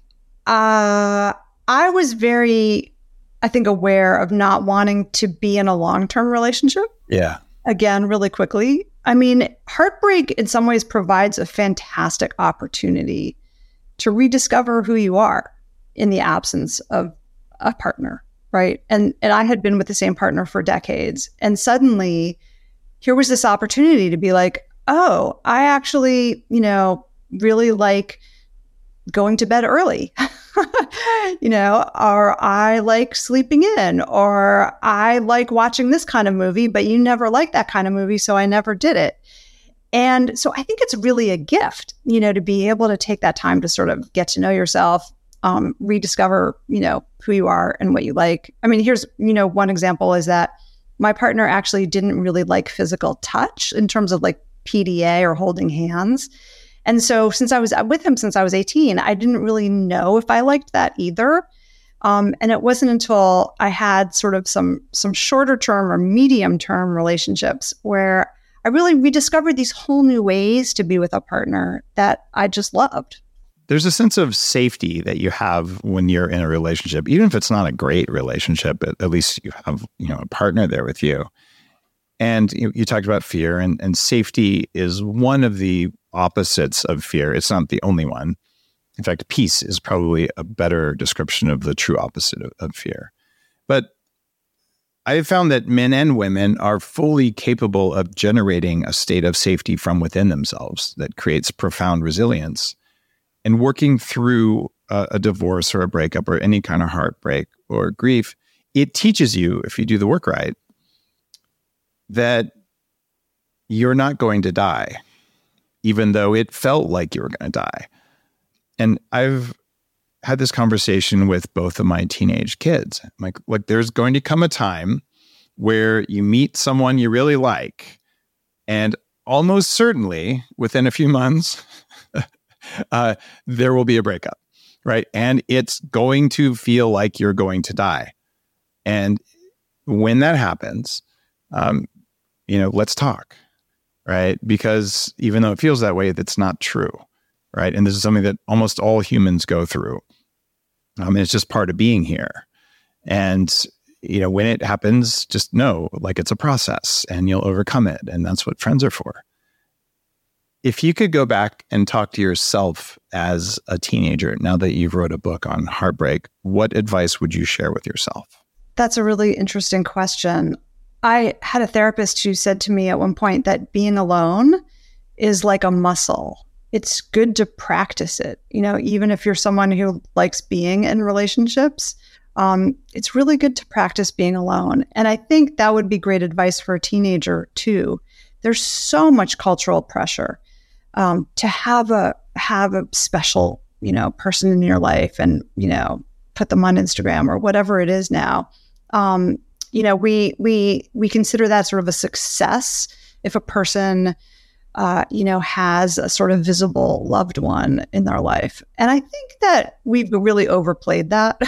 Uh, I was very, I think, aware of not wanting to be in a long-term relationship. Yeah. Again, really quickly. I mean, heartbreak in some ways provides a fantastic opportunity to rediscover who you are in the absence of a partner, right? And and I had been with the same partner for decades. And suddenly here was this opportunity to be like, oh, I actually, you know, really like going to bed early, you know, or I like sleeping in, or I like watching this kind of movie, but you never liked that kind of movie, so I never did it. And so I think it's really a gift, you know, to be able to take that time to sort of get to know yourself, um, rediscover, you know, who you are and what you like. I mean, here's, you know, one example is that my partner actually didn't really like physical touch in terms of like P D A or holding hands. And so since I was with him since I was eighteen, I didn't really know if I liked that either. Um, and it wasn't until I had sort of some some shorter term or medium term relationships where I really rediscovered these whole new ways to be with a partner that I just loved. There's a sense of safety that you have when you're in a relationship, even if it's not a great relationship, at, at least you have, you know, a partner there with you. And you, you talked about fear, and, and safety is one of the opposites of fear. It's not the only one. In fact, peace is probably a better description of the true opposite of, of fear. But I have found that men and women are fully capable of generating a state of safety from within themselves that creates profound resilience. And working through a, a divorce or a breakup or any kind of heartbreak or grief, it teaches you, if you do the work right, that you're not going to die, even though it felt like you were going to die. And I've had this conversation with both of my teenage kids. I'm like, look, there's going to come a time where you meet someone you really like, and almost certainly within a few months, uh, there will be a breakup, right? And it's going to feel like you're going to die. And when that happens, um, you know, let's talk, right? Because even though it feels that way, that's not true, right? And this is something that almost all humans go through. Um, and it's just part of being here. And, you know, when it happens, just know, like, it's a process and you'll overcome it. And that's what friends are for. If you could go back and talk to yourself as a teenager, now that you've wrote a book on heartbreak, what advice would you share with yourself? That's a really interesting question. I had a therapist who said to me at one point that being alone is like a muscle. It's good to practice it. You know, even if you're someone who likes being in relationships, um, it's really good to practice being alone. And I think that would be great advice for a teenager too. There's so much cultural pressure um, to have a have a special, you know, person in your life, and you know, put them on Instagram or whatever it is now. Um, you know, we we we consider that sort of a success if a person, uh, you know, has a sort of visible loved one in their life. And I think that we've really overplayed that.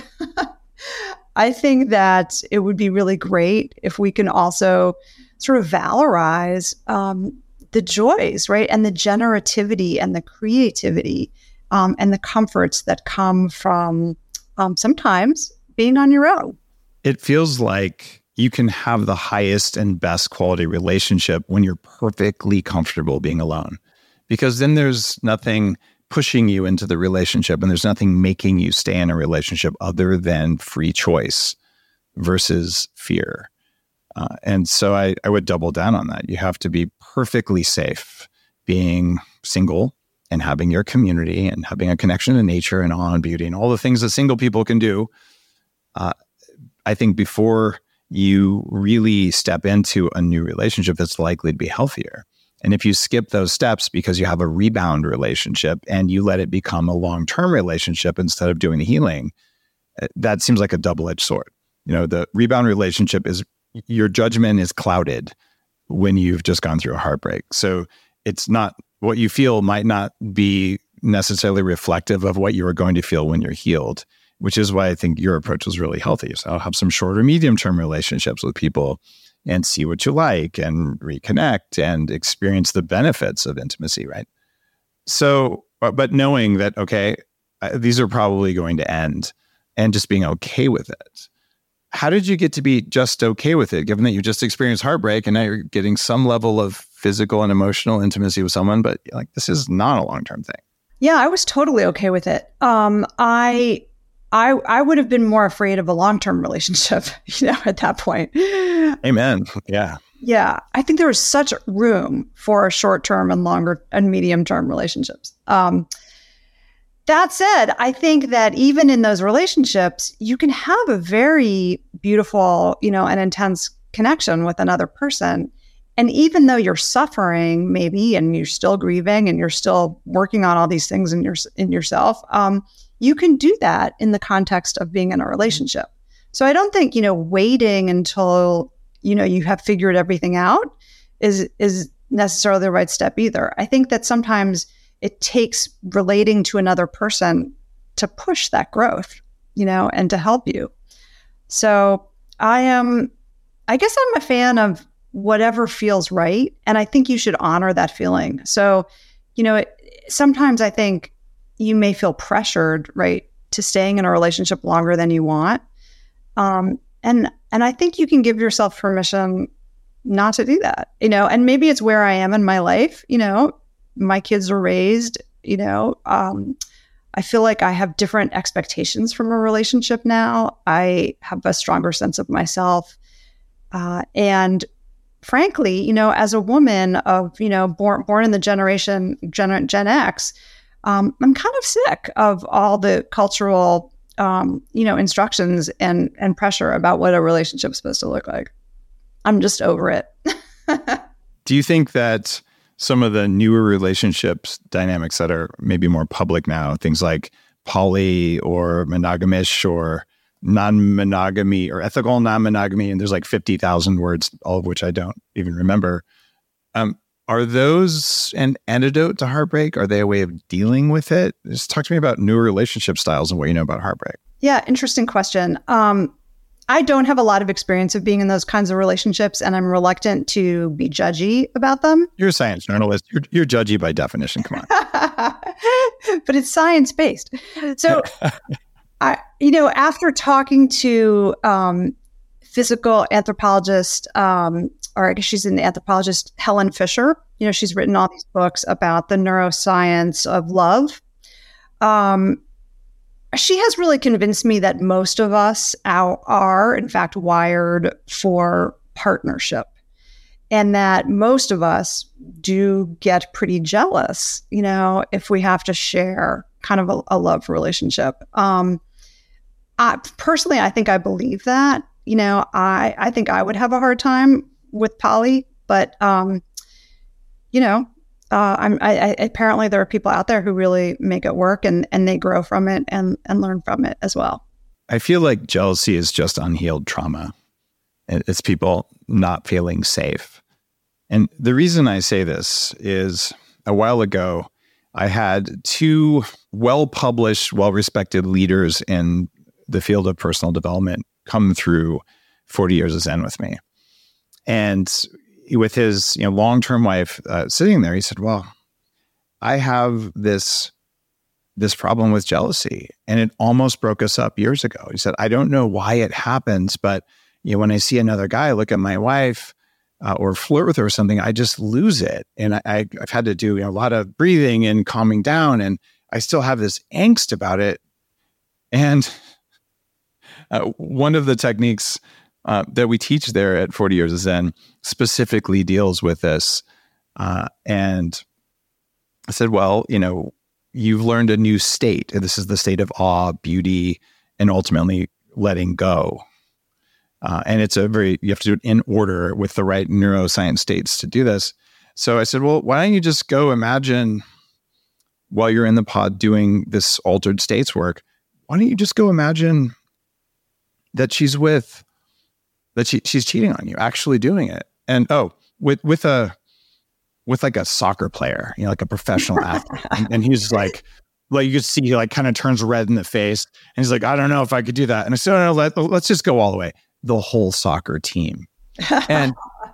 I think that it would be really great if we can also sort of valorize um, the joys, right? And the generativity and the creativity um, and the comforts that come from um, sometimes being on your own. It feels like you can have the highest and best quality relationship when you're perfectly comfortable being alone, because then there's nothing pushing you into the relationship and there's nothing making you stay in a relationship other than free choice versus fear. Uh, and so I, I would double down on that. You have to be perfectly safe being single and having your community and having a connection to nature and awe and beauty and all the things that single people can do. Uh, I think before you really step into a new relationship that's likely to be healthier. And if you skip those steps because you have a rebound relationship and you let it become a long-term relationship instead of doing the healing, that seems like a double-edged sword. You know, the rebound relationship is, your judgment is clouded when you've just gone through a heartbreak. So it's not, what you feel might not be necessarily reflective of what you are going to feel when you're healed, which is why I think your approach was really healthy. So I'll have some shorter, medium-term relationships with people and see what you like and reconnect and experience the benefits of intimacy, right? So, but knowing that, okay, these are probably going to end and just being okay with it. How did you get to be just okay with it, given that you just experienced heartbreak and now you're getting some level of physical and emotional intimacy with someone, but like, this is not a long-term thing? Yeah, I was totally okay with it. Um, I... I I would have been more afraid of a long-term relationship, you know, at that point. Amen. Yeah. Yeah. I think there was such room for short-term and longer and medium-term relationships. Um, that said, I think that even in those relationships, you can have a very beautiful, you know, and intense connection with another person. And even though you're suffering maybe, and you're still grieving and you're still working on all these things in your in yourself, um, you can do that in the context of being in a relationship. So I don't think, you know, waiting until, you know, you have figured everything out is is necessarily the right step either. I think that sometimes it takes relating to another person to push that growth, you know, and to help you. So I am, I guess I'm a fan of whatever feels right. And I think you should honor that feeling. So, you know, it, sometimes I think you may feel pressured, right, to staying in a relationship longer than you want. Um, and and I think you can give yourself permission not to do that, you know, and maybe it's where I am in my life. You know, my kids are raised, you know, um, I feel like I have different expectations from a relationship now. I have a stronger sense of myself. Uh, and frankly, you know, as a woman of, you know, born, born in the generation, Gen, Gen X, Um, I'm kind of sick of all the cultural, um, you know, instructions and and pressure about what a relationship is supposed to look like. I'm just over it. Do you think that some of the newer relationships dynamics that are maybe more public now, things like poly or monogamish or non-monogamy or ethical non-monogamy, and there's like fifty thousand words, all of which I don't even remember, um, are those an antidote to heartbreak? Are they a way of dealing with it? Just talk to me about newer relationship styles and what you know about heartbreak. Yeah, interesting question. Um, I don't have a lot of experience of being in those kinds of relationships, and I'm reluctant to be judgy about them. You're a science journalist. You're, you're judgy by definition. Come on. But it's science-based. So, I, you know, after talking to um, physical anthropologist, um, or I guess she's an anthropologist, Helen Fisher. You know, she's written all these books about the neuroscience of love. Um, she has really convinced me that most of us are, are, in fact, wired for partnership, and that most of us do get pretty jealous, you know, if we have to share kind of a, a love relationship. Um, I, personally, I think I believe that. You know, I, I think I would have a hard time with poly, but, um, you know, uh, I'm, I, I, apparently there are people out there who really make it work and, and they grow from it and, and learn from it as well. I feel like jealousy is just unhealed trauma. It's people not feeling safe. And the reason I say this is a while ago, I had two well-published, well-respected leaders in the field of personal development come through forty years of Zen with me. And with his you know, long-term wife uh, sitting there, he said, well, I have this, this problem with jealousy, and it almost broke us up years ago. He said, I don't know why it happens, but you know, when I see another guy look at my wife uh, or flirt with her or something, I just lose it. And I, I, I've had to do you know, a lot of breathing and calming down, and I still have this angst about it. And uh, one of the techniques uh, that we teach there at forty Years of Zen specifically deals with this. Uh, and I said, well, you know, you've learned a new state. This is the state of awe, beauty, and ultimately letting go. Uh, and it's a very, you have to do it in order with the right neuroscience states to do this. So I said, well, why don't you just go imagine while you're in the pod doing this altered states work, why don't you just go imagine that she's with, that she, she's cheating on you, actually doing it. And oh, with, with a, with like a soccer player, you know, like a professional athlete. And, and he's like, like you could see he like kind of turns red in the face. And he's like, I don't know if I could do that. And I said, no, no, let, let's just go all the way. The whole soccer team. And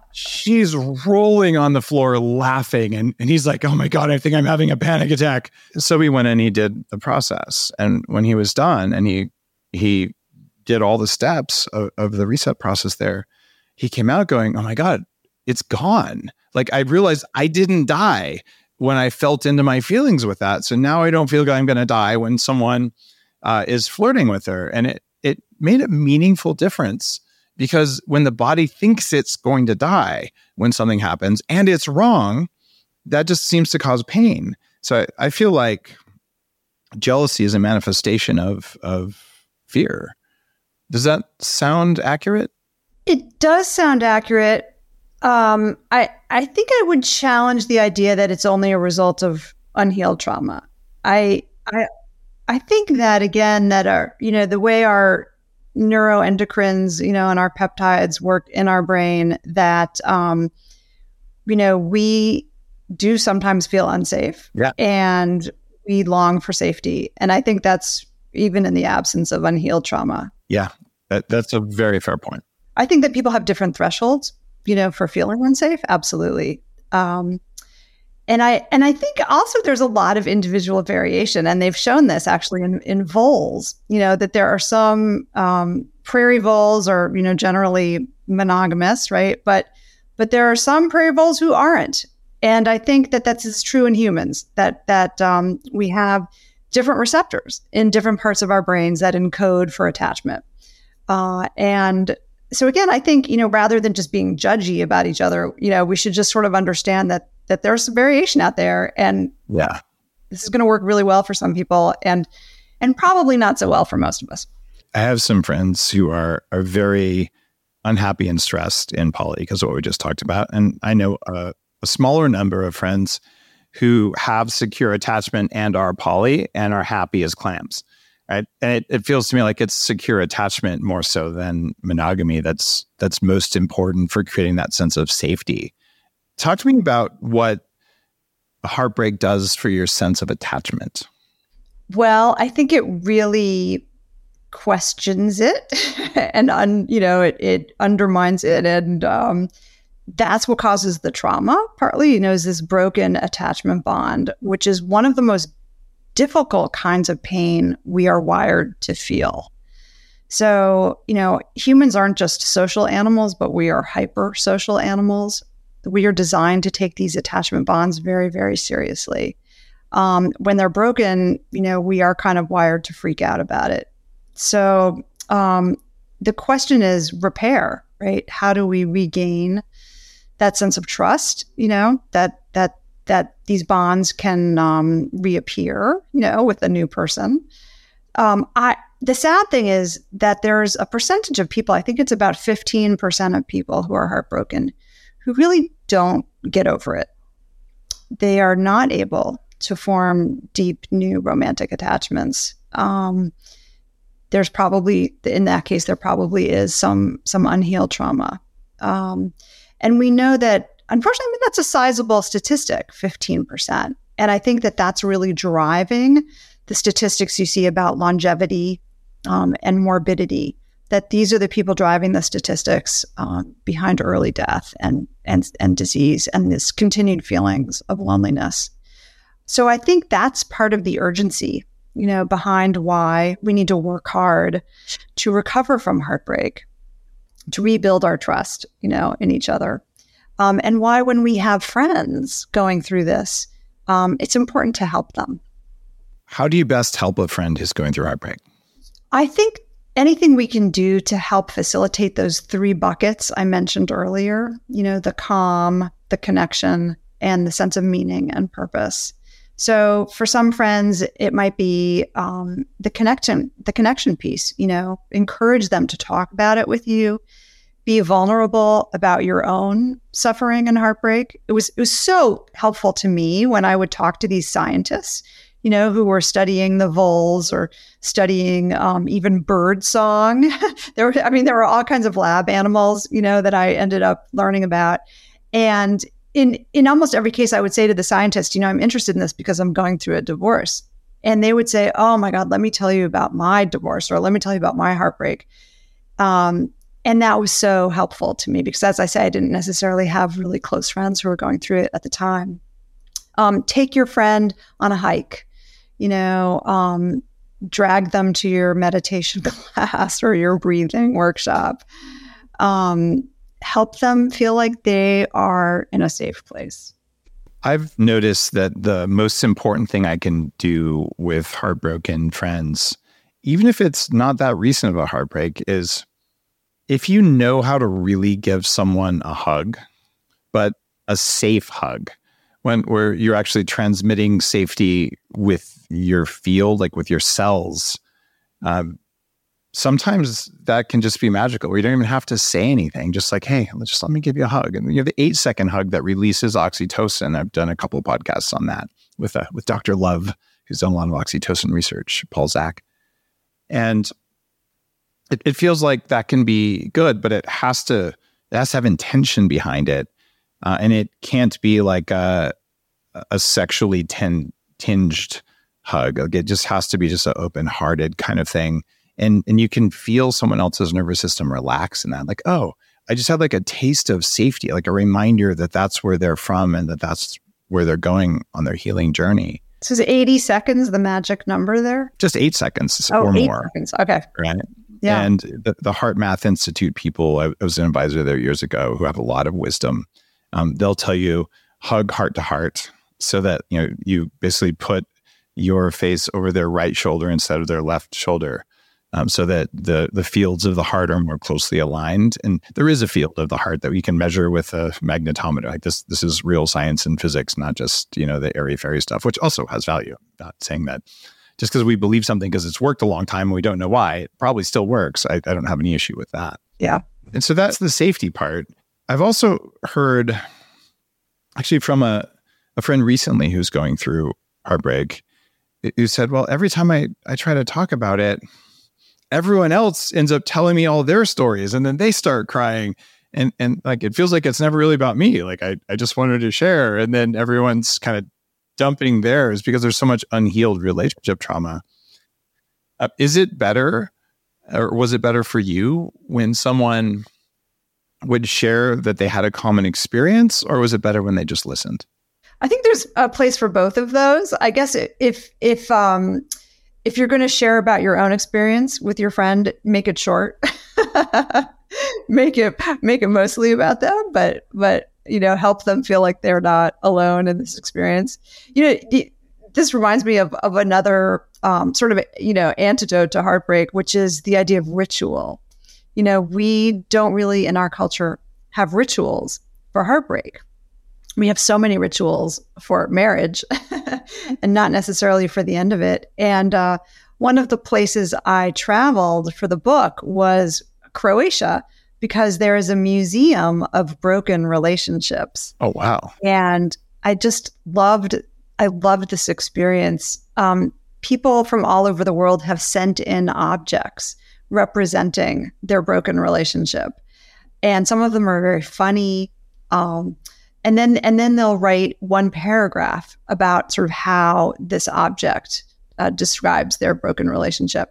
she's rolling on the floor laughing. And, and he's like, oh my God, I think I'm having a panic attack. So we went and he did the process. And when he was done and he, he did all the steps of, of the reset process there, he came out going, oh my God, it's gone. Like I realized I didn't die when I felt into my feelings with that. So now I don't feel like I'm going to die when someone uh, is flirting with her. And it, it made a meaningful difference, because when the body thinks it's going to die when something happens and it's wrong, that just seems to cause pain. So I, I feel like jealousy is a manifestation of, of fear. Does that sound accurate? It does sound accurate. Um, I, I think I would challenge the idea that it's only a result of unhealed trauma. I, I, I think that again, that our, you know, the way our neuroendocrines, you know, and our peptides work in our brain, that, um, you know, we do sometimes feel unsafe, yeah, and we long for safety. And I think that's even in the absence of unhealed trauma. Yeah, that, that's a very fair point. I think that people have different thresholds, you know, for feeling unsafe. Absolutely. Um, And I and I think also there's a lot of individual variation, and they've shown this actually in, in voles, you know, that there are some um, prairie voles are, you know, generally monogamous, right? But but there are some prairie voles who aren't. And I think that that's as true in humans, that that um, we have different receptors in different parts of our brains that encode for attachment. Uh, and so again, I think, you know, rather than just being judgy about each other, you know, we should just sort of understand that that there's some variation out there, and yeah, this is going to work really well for some people and and probably not so well for most of us. I have some friends who are are very unhappy and stressed in poly because of what we just talked about. And I know a, a smaller number of friends who have secure attachment and are poly and are happy as clams, right? And it, it feels to me like it's secure attachment more so than monogamy that's that's most important for creating that sense of safety. Talk to me about what a heartbreak does for your sense of attachment. Well, I think it really questions it and, un, you know, it, it undermines it. And um, that's what causes the trauma, partly, you know, is this broken attachment bond, which is one of the most difficult kinds of pain we are wired to feel. So, you know, humans aren't just social animals, but we are hyper social animals. We are designed to take these attachment bonds very, very seriously. Um, when they're broken, you know, we are kind of wired to freak out about it. So um, the question is repair, right? How do we regain that sense of trust? You know, that that that these bonds can um, reappear, you know, with a new person. Um, I the sad thing is that there's a percentage of people. I think it's about fifteen percent of people who are heartbroken who really don't get over it. they are not able to form deep new romantic attachments. Um, there's probably, in that case, there probably is some some unhealed trauma. Um, and we know that, unfortunately, I mean, that's a sizable statistic, fifteen percent. And I think that that's really driving the statistics you see about longevity um, and morbidity, that these are the people driving the statistics um, behind early death and, and, and disease and this continued feelings of loneliness. So I think that's part of the urgency, you know, behind why we need to work hard to recover from heartbreak, to rebuild our trust, you know, in each other. Um, and why when we have friends going through this, um, it's important to help them. How do you best help a friend who's going through heartbreak? I think anything we can do to help facilitate those three buckets I mentioned earlier, you know, the calm, the connection, and the sense of meaning and purpose. So for some friends, it might be um, the connection, the connection piece, you know, encourage them to talk about it with you, be vulnerable about your own suffering and heartbreak. It was, it was so helpful to me when I would talk to these scientists, you know, who were studying the voles or studying um, even bird song. there were, I mean, there were all kinds of lab animals, you know, that I ended up learning about. And in in almost every case, I would say to the scientist, you know, I'm interested in this because I'm going through a divorce. And they would say, oh my God, let me tell you about my divorce, or let me tell you about my heartbreak. Um, and that was so helpful to me because, as I say, I didn't necessarily have really close friends who were going through it at the time. Um, take your friend on a hike, you know, um, drag them to your meditation class or your breathing workshop. Um, help them feel like they are in a safe place. I've noticed that the most important thing I can do with heartbroken friends, even if it's not that recent of a heartbreak, is if you know how to really give someone a hug, but a safe hug, when where you're actually transmitting safety with your field, like with your cells, um, sometimes that can just be magical, where you don't even have to say anything. Just like, hey, just let me give you a hug. And you have the eight second hug that releases oxytocin. I've done a couple of podcasts on that with uh, with Doctor Love, who's done a lot of oxytocin research, Paul Zak. And it, it feels like that can be good, but it has to, it has to have intention behind it. Uh, and it can't be like a, a sexually ten, tinged hug. Like it just has to be just an open-hearted kind of thing. And and you can feel someone else's nervous system relax in that. Like, oh, I just had like a taste of safety, like a reminder that that's where they're from and that that's where they're going on their healing journey. So is eighty seconds the magic number there? Just eight seconds oh, or eight more. Seconds. Okay. Right. Yeah. And the, the Heart Math Institute people, I, I was an advisor there years ago, who have a lot of wisdom. Um, they'll tell you hug heart to heart, so that, you know, you basically put your face over their right shoulder instead of their left shoulder. Um, so that the the fields of the heart are more closely aligned. And there is a field of the heart that we can measure with a magnetometer. Like this, this is real science and physics, not just, you know, the airy-fairy stuff, which also has value. Not saying that just because we believe something because it's worked a long time and we don't know why, it probably still works. I, I don't have any issue with that. Yeah. And so that's the safety part. I've also heard, actually from a, a friend recently who's going through heartbreak, who said, well, every time I, I try to talk about it, everyone else ends up telling me all their stories, and then they start crying. And and like, it feels like it's never really about me. Like I, I just wanted to share. And then everyone's kind of dumping theirs because there's so much unhealed relationship trauma. Uh, is it better, or was it better for you when someone would share that they had a common experience, or was it better when they just listened? I think there's a place for both of those. I guess if, if, um, If you're going to share about your own experience with your friend, make it short. make it make it mostly about them, but but you know, help them feel like they're not alone in this experience. You know, the, this reminds me of of another um, sort of you know antidote to heartbreak, which is the idea of ritual. You know, we don't really in our culture have rituals for heartbreak. We have so many rituals for marriage and not necessarily for the end of it. And uh, one of the places I traveled for the book was Croatia, because there is a museum of broken relationships. Oh, wow. And I just loved, I loved this experience. Um, people from all over the world have sent in objects representing their broken relationship. And some of them are very funny. Um, and then, and then they'll write one paragraph about sort of how this object uh, describes their broken relationship.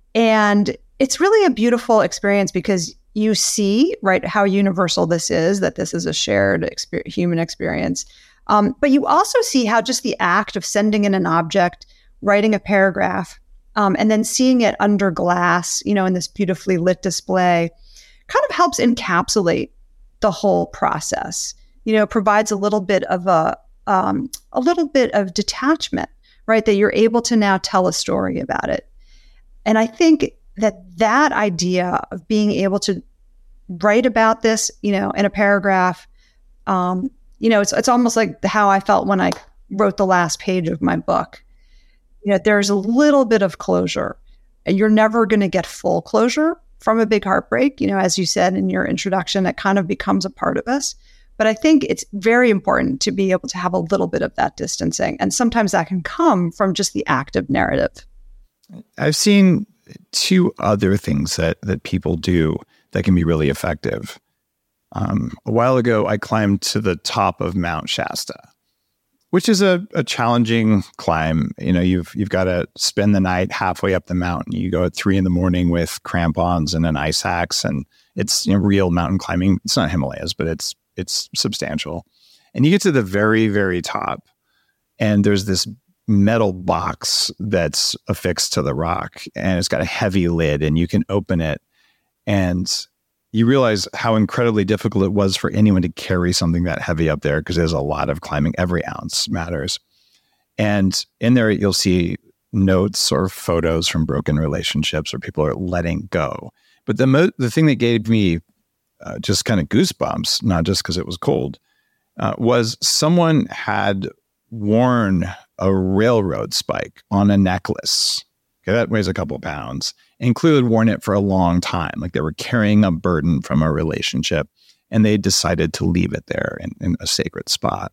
And it's really a beautiful experience because you see, right, how universal this is, that this is a shared exper- human experience. Um, but you also see how just the act of sending in an object, writing a paragraph, um, and then seeing it under glass, you know, in this beautifully lit display, kind of helps encapsulate the whole process. You know, provides a little bit of a um, a little bit of detachment, right? That you're able to now tell a story about it. And I think that that idea of being able to write about this, you know, in a paragraph, um, you know, it's it's almost like how I felt when I wrote the last page of my book. You know, there's a little bit of closure. You're never going to get full closure from a big heartbreak. You know, as you said in your introduction, it kind of becomes a part of us. But I think it's very important to be able to have a little bit of that distancing. And sometimes that can come from just the active narrative. I've seen two other things that that people do that can be really effective. Um, a while ago, I climbed to the top of Mount Shasta, which is a, a challenging climb. You know, you've you've got to spend the night halfway up the mountain. You go at three in the morning with crampons and an ice axe, and it's, you know, real mountain climbing. It's not Himalayas, but it's it's substantial. And you get to the very, very top, and there's this metal box that's affixed to the rock, and it's got a heavy lid, and you can open it, and you realize how incredibly difficult it was for anyone to carry something that heavy up there, because there's a lot of climbing. Every ounce matters. And in there, you'll see notes or photos from broken relationships where people are letting go. But the mo- the thing that gave me uh, just kind of goosebumps, not just because it was cold, uh, was someone had worn a railroad spike on a necklace. Okay, that weighs a couple of pounds, and clearly had worn it for a long time. Like they were carrying a burden from a relationship, and they decided to leave it there in, in a sacred spot.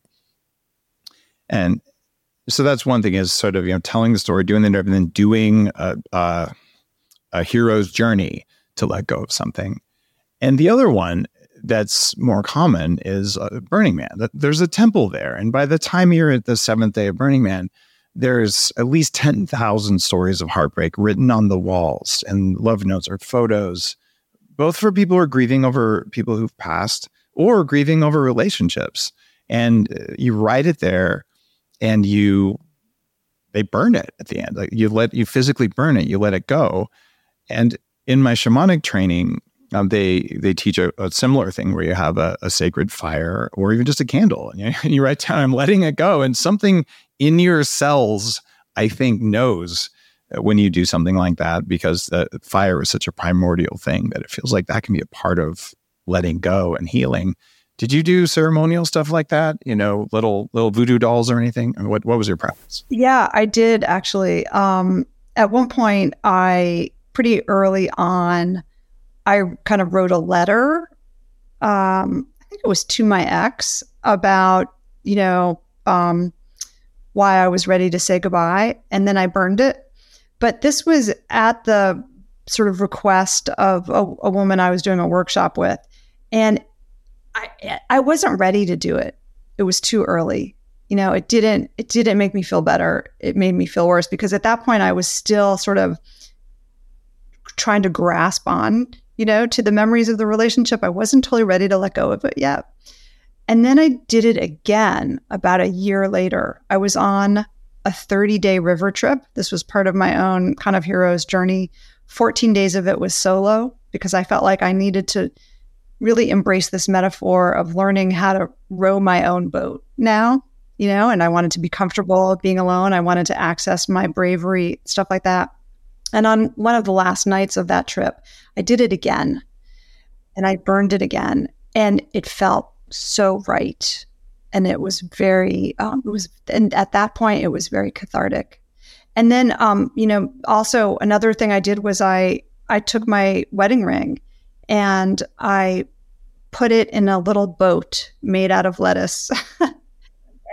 And so that's one thing, is sort of, you know, telling the story, doing the narrative, and then doing a, a, a hero's journey to let go of something. And the other one that's more common is uh, Burning Man. There's a temple there. And by the time you're at the seventh day of Burning Man, there's at least ten thousand stories of heartbreak written on the walls, and love notes or photos, both for people who are grieving over people who've passed or grieving over relationships. And you write it there, and you, they burn it at the end. Like you let, you physically burn it, you let it go. And in my shamanic training, Um, they they teach a, a similar thing where you have a, a sacred fire or even just a candle, and you, and you write down, I'm letting it go. And something in your cells, I think, knows when you do something like that, because the fire is such a primordial thing that it feels like that can be a part of letting go and healing. Did you do ceremonial stuff like that? You know, little little voodoo dolls or anything? I mean, what what was your practice? Yeah, I did actually. Um, at one point, I pretty early on, I kind of wrote a letter, um, I think it was to my ex, about, you know, um, why I was ready to say goodbye. And then I burned it. But this was at the sort of request of a, a woman I was doing a workshop with. And I, I wasn't ready to do it. It was too early. You know, it didn't, it didn't make me feel better. It made me feel worse, because at that point I was still sort of trying to grasp on, you know, to the memories of the relationship. I wasn't totally ready to let go of it yet. And then I did it again about a year later. I was on a thirty-day river trip. This was part of my own kind of hero's journey. fourteen days of it was solo, because I felt like I needed to really embrace this metaphor of learning how to row my own boat now, you know, and I wanted to be comfortable being alone. I wanted to access my bravery, stuff like that. And on one of the last nights of that trip, I did it again, and I burned it again, and it felt so right. And it was very, um, it was, and at that point, it was very cathartic. And then, um, you know, also another thing I did was I, I took my wedding ring and I put it in a little boat made out of lettuce. And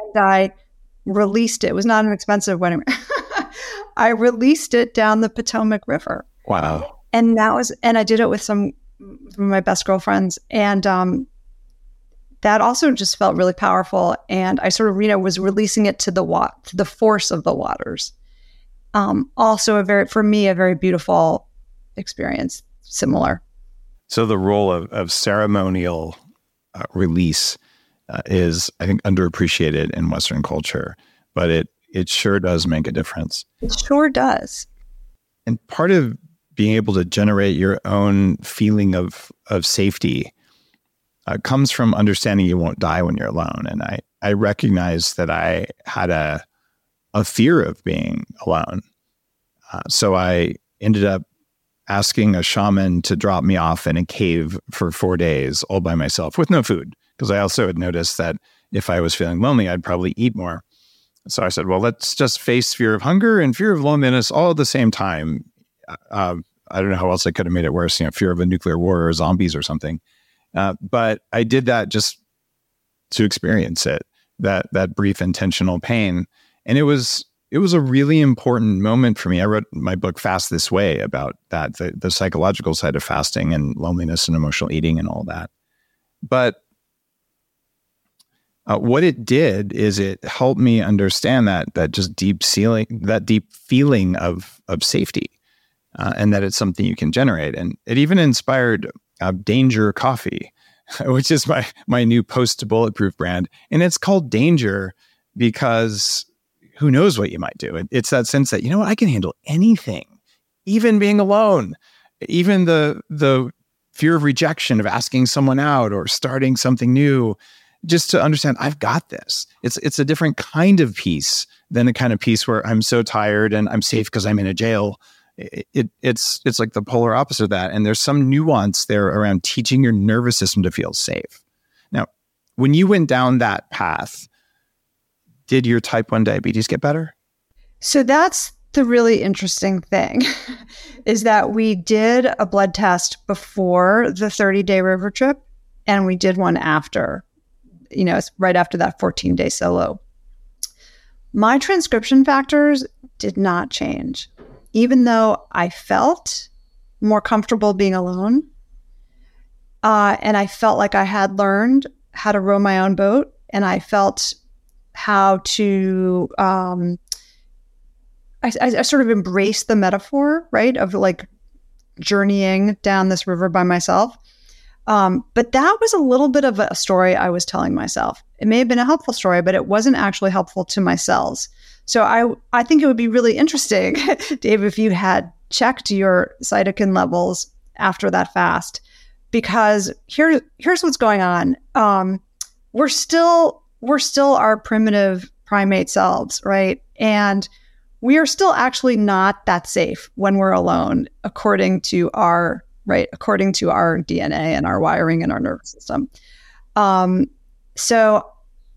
and I released it. It was not an expensive wedding. I released it down the Potomac River. Wow. And that was, and I did it with some, some of my best girlfriends. And um, that also just felt really powerful. And I sort of, you know, was releasing it to the wa- to the force of the waters. Um, also a very, for me, a very beautiful experience, similar. So the role of, of ceremonial uh, release uh, is, I think, underappreciated in Western culture, but it it sure does make a difference. It sure does. And part of being able to generate your own feeling of of safety uh, comes from understanding you won't die when you're alone. And I I recognize that I had a a fear of being alone, uh, so I ended up asking a shaman to drop me off in a cave for four days all by myself with no food. Because I also had noticed that if I was feeling lonely, I'd probably eat more. So I said, well, let's just face fear of hunger and fear of loneliness all at the same time. Uh, I don't know how else I could have made it worse, you know, fear of a nuclear war or zombies or something. Uh, but I did that just to experience it, that that brief intentional pain. And it was It was a really important moment for me. I wrote my book Fast This Way about that, the, the psychological side of fasting and loneliness and emotional eating and all that. But uh, what it did is it helped me understand that that just deep feeling, that deep feeling of of safety, uh, and that it's something you can generate. And it even inspired uh, Danger Coffee, which is my my new post bulletproof brand, and it's called Danger because who knows what you might do. It, it's that sense that, you know what, I can handle anything, even being alone, even the the fear of rejection, of asking someone out or starting something new, just to understand I've got this. It's it's a different kind of peace than the kind of peace where I'm so tired and I'm safe because I'm in a jail. It, it it's it's like the polar opposite of that. And there's some nuance there around teaching your nervous system to feel safe. Now, when you went down that path, did your type one diabetes get better? So that's the really interesting thing is that we did a blood test before the thirty-day river trip, and we did one after, you know, it's right after that fourteen-day solo. My transcription factors did not change, even though I felt more comfortable being alone. Uh, and I felt like I had learned how to row my own boat, and I felt how to, um, I, I sort of embraced the metaphor, right, of like journeying down this river by myself. Um, but that was a little bit of a story I was telling myself. It may have been a helpful story, but it wasn't actually helpful to my cells. So I, I think it would be really interesting, Dave, if you had checked your cytokine levels after that fast, because here, here's what's going on. Um, we're still we're still our primitive primate selves, right? And we are still actually not that safe when we're alone, according to our, right, according to our D N A and our wiring and our nervous system. Um, so,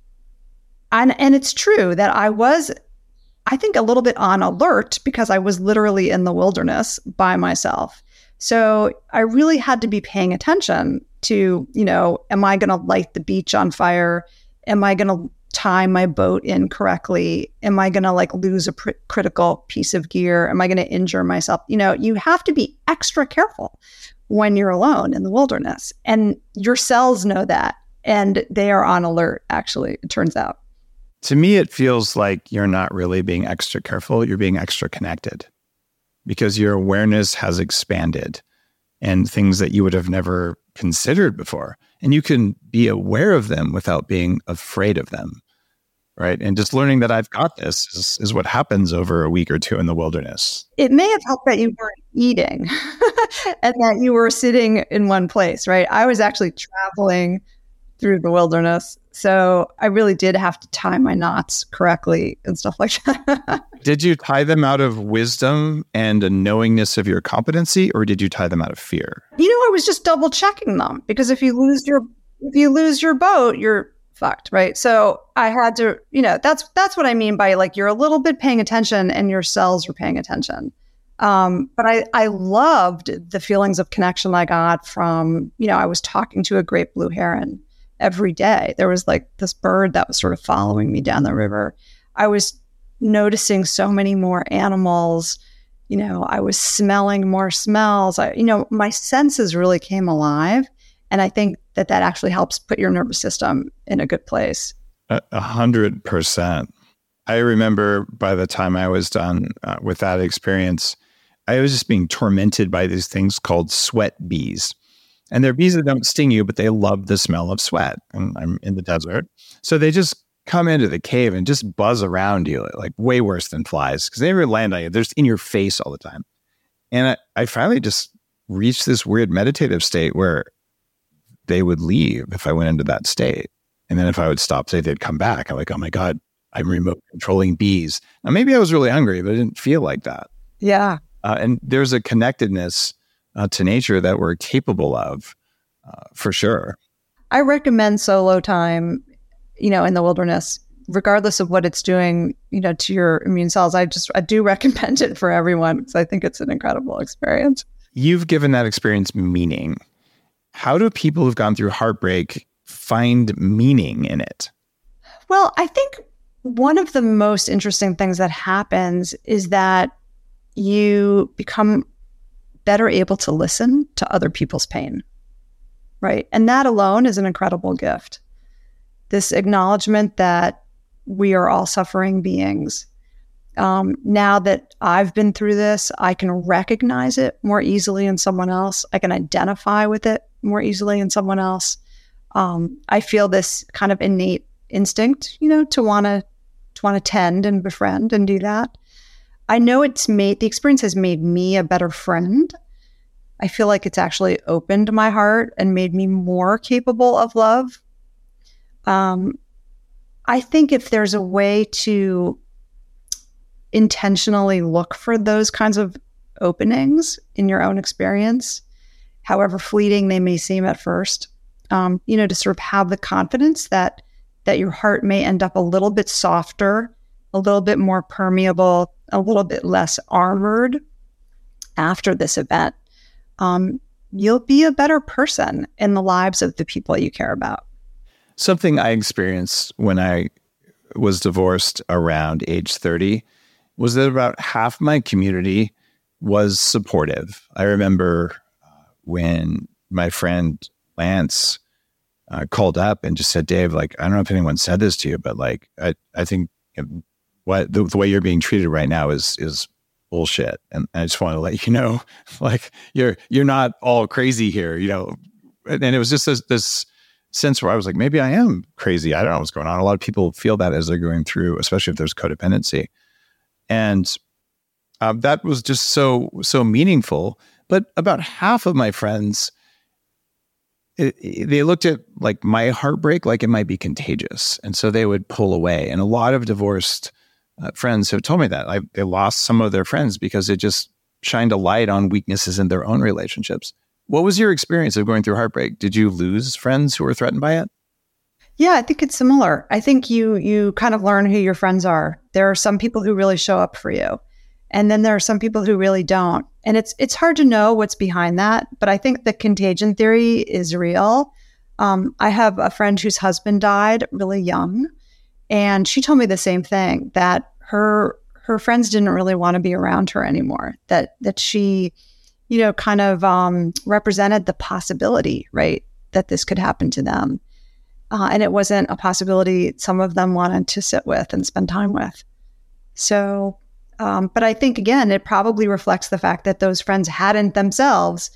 and, and it's true that I was, I think, a little bit on alert because I was literally in the wilderness by myself. So I really had to be paying attention to, you know, am I going to light the beach on fire? Am I going to tie my boat in correctly? Am I going to like lose a pr- critical piece of gear? Am I going to injure myself? You know, you have to be extra careful when you're alone in the wilderness, and your cells know that, and they are on alert, actually, it turns out. To me, it feels like you're not really being extra careful. You're being extra connected because your awareness has expanded and things that you would have never considered before. And you can be aware of them without being afraid of them, right? And just learning that I've got this is, is what happens over a week or two in the wilderness. It may have helped that you weren't eating and that you were sitting in one place, right? I was actually traveling through the wilderness. So I really did have to tie my knots correctly and stuff like that. Did you tie them out of wisdom and a knowingness of your competency, or did you tie them out of fear? You know, I was just double checking them because if you lose your if you lose your boat, you're fucked, right? So I had to, you know, that's that's what I mean by like you're a little bit paying attention and your cells are paying attention. Um, but I, I loved the feelings of connection I got from, you know, I was talking to a great blue heron every day. There was like this bird that was sort of following me down the river. I was noticing so many more animals. You know, I was smelling more smells. I, you know, my senses really came alive. And I think that that actually helps put your nervous system in a good place. A a hundred percent. I remember by the time I was done uh, with that experience, I was just being tormented by these things called sweat bees. And they're bees that don't sting you, but they love the smell of sweat. And I'm in the desert. So they just come into the cave and just buzz around you, like way worse than flies, because they never land on you. They're just in your face all the time. And I, I finally just reached this weird meditative state where they would leave if I went into that state. And then if I would stop, say they'd come back. I'm like, oh my God, I'm remote controlling bees. Now, maybe I was really hungry, but I didn't feel like that. Yeah. Uh, and there's a connectedness uh, to nature that we're capable of, uh, for sure. I recommend solo time, you know, in the wilderness, regardless of what it's doing, you know, to your immune cells. I just, I do recommend it for everyone because I think it's an incredible experience. You've given that experience meaning. How do people who've gone through heartbreak find meaning in it? Well, I think one of the most interesting things that happens is that you become better able to listen to other people's pain, right? And that alone is an incredible gift. This acknowledgement that we are all suffering beings. Um, now that I've been through this, I can recognize it more easily in someone else. I can identify with it more easily in someone else. Um, I feel this kind of innate instinct, you know, to want to to want to tend and befriend and do that. I know it's made, the experience has made me a better friend. I feel like it's actually opened my heart and made me more capable of love. Um, I think if there's a way to intentionally look for those kinds of openings in your own experience, however fleeting they may seem at first, um, you know, to sort of have the confidence that that your heart may end up a little bit softer, a little bit more permeable, a little bit less armored after this event, um, you'll be a better person in the lives of the people you care about. Something I experienced when I was divorced around age thirty was that about half my community was supportive. I remember uh, when my friend Lance uh, called up and just said, Dave, like, I don't know if anyone said this to you, but like, I, I think you know, what the, the way you're being treated right now is is bullshit. And I just want to let you know, like, you're you're not all crazy here, you know. And, and it was just this, this sense where I was like, maybe I am crazy. I don't know what's going on. A lot of people feel that as they're going through, especially if there's codependency. And um, that was just so, so meaningful. But about half of my friends, it, it, they looked at like my heartbreak like it might be contagious. And so they would pull away. And a lot of divorced uh, friends have told me that. Like, they lost some of their friends because it just shined a light on weaknesses in their own relationships. What was your experience of going through heartbreak? Did you lose friends who were threatened by it? Yeah, I think it's similar. I think you you kind of learn who your friends are. There are some people who really show up for you. And then there are some people who really don't. And it's it's hard to know what's behind that. But I think the contagion theory is real. Um, I have a friend whose husband died really young. And she told me the same thing, that her her friends didn't really want to be around her anymore. That that she, you know, kind of um, represented the possibility, right, that this could happen to them. Uh, and it wasn't a possibility some of them wanted to sit with and spend time with. So, um, but I think, again, it probably reflects the fact that those friends hadn't themselves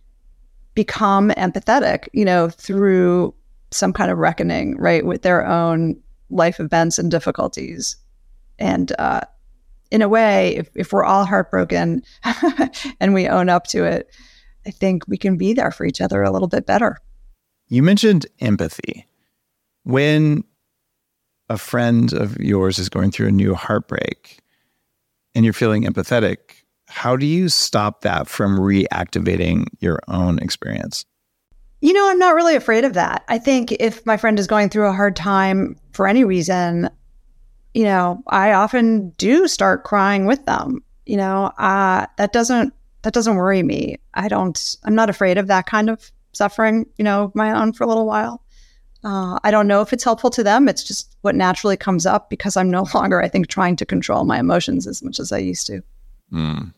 become empathetic, you know, through some kind of reckoning, right, with their own life events and difficulties. And uh, in a way, if, if we're all heartbroken and we own up to it, I think we can be there for each other a little bit better. You mentioned empathy. When a friend of yours is going through a new heartbreak and you're feeling empathetic, how do you stop that from reactivating your own experience? You know, I'm not really afraid of that. I think if my friend is going through a hard time for any reason, you know, I often do start crying with them. You know, uh, that doesn't that doesn't worry me. I don't. I'm not afraid of that kind of suffering. You know, of my own for a little while. Uh, I don't know if it's helpful to them. It's just what naturally comes up because I'm no longer, I think, trying to control my emotions as much as I used to. Mm.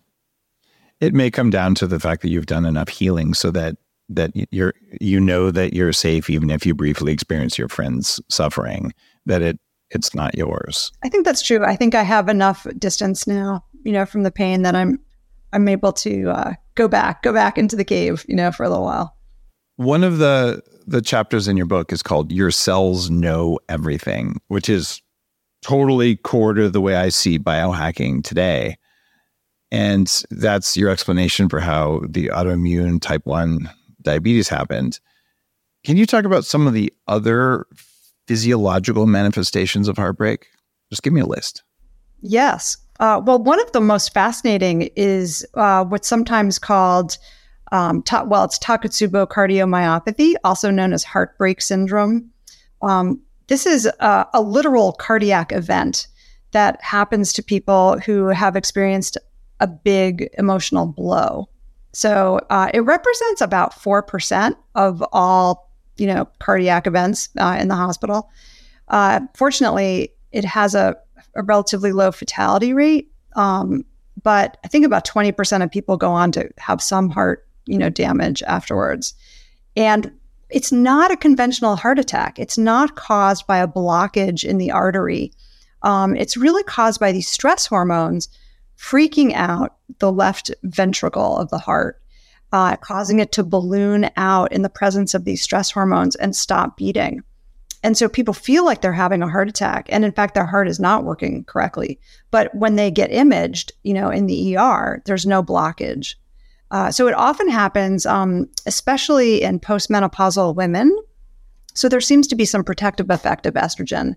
It may come down to the fact that you've done enough healing so that that you're you know that you're safe, even if you briefly experience your friend's suffering, that it it's not yours. I think that's true. I think I have enough distance now, you know, from the pain that I'm I'm able to uh, go back, go back into the cave, you know, for a little while. One of the the chapters in your book is called "Your Cells Know Everything," which is totally core to the way I see biohacking today. And that's your explanation for how the autoimmune type one diabetes happened. Can you talk about some of the other physiological manifestations of heartbreak? Just give me a list. Yes. Uh, well, one of the most fascinating is uh, what's sometimes called, um, ta- well, it's Takotsubo cardiomyopathy, also known as heartbreak syndrome. Um, this is a, a literal cardiac event that happens to people who have experienced a big emotional blow. So uh, it represents about four percent of all, you know, cardiac events uh, in the hospital. Uh, fortunately, it has a, a relatively low fatality rate, um, but I think about twenty percent of people go on to have some heart, you know, damage afterwards. And it's not a conventional heart attack. It's not caused by a blockage in the artery. Um, it's really caused by these stress hormones freaking out the left ventricle of the heart, uh, causing it to balloon out in the presence of these stress hormones and stop beating. And so people feel like they're having a heart attack. And in fact, their heart is not working correctly. But when they get imaged, you know, in the E R, there's no blockage. Uh, so it often happens, um, especially in postmenopausal women. So there seems to be some protective effect of estrogen.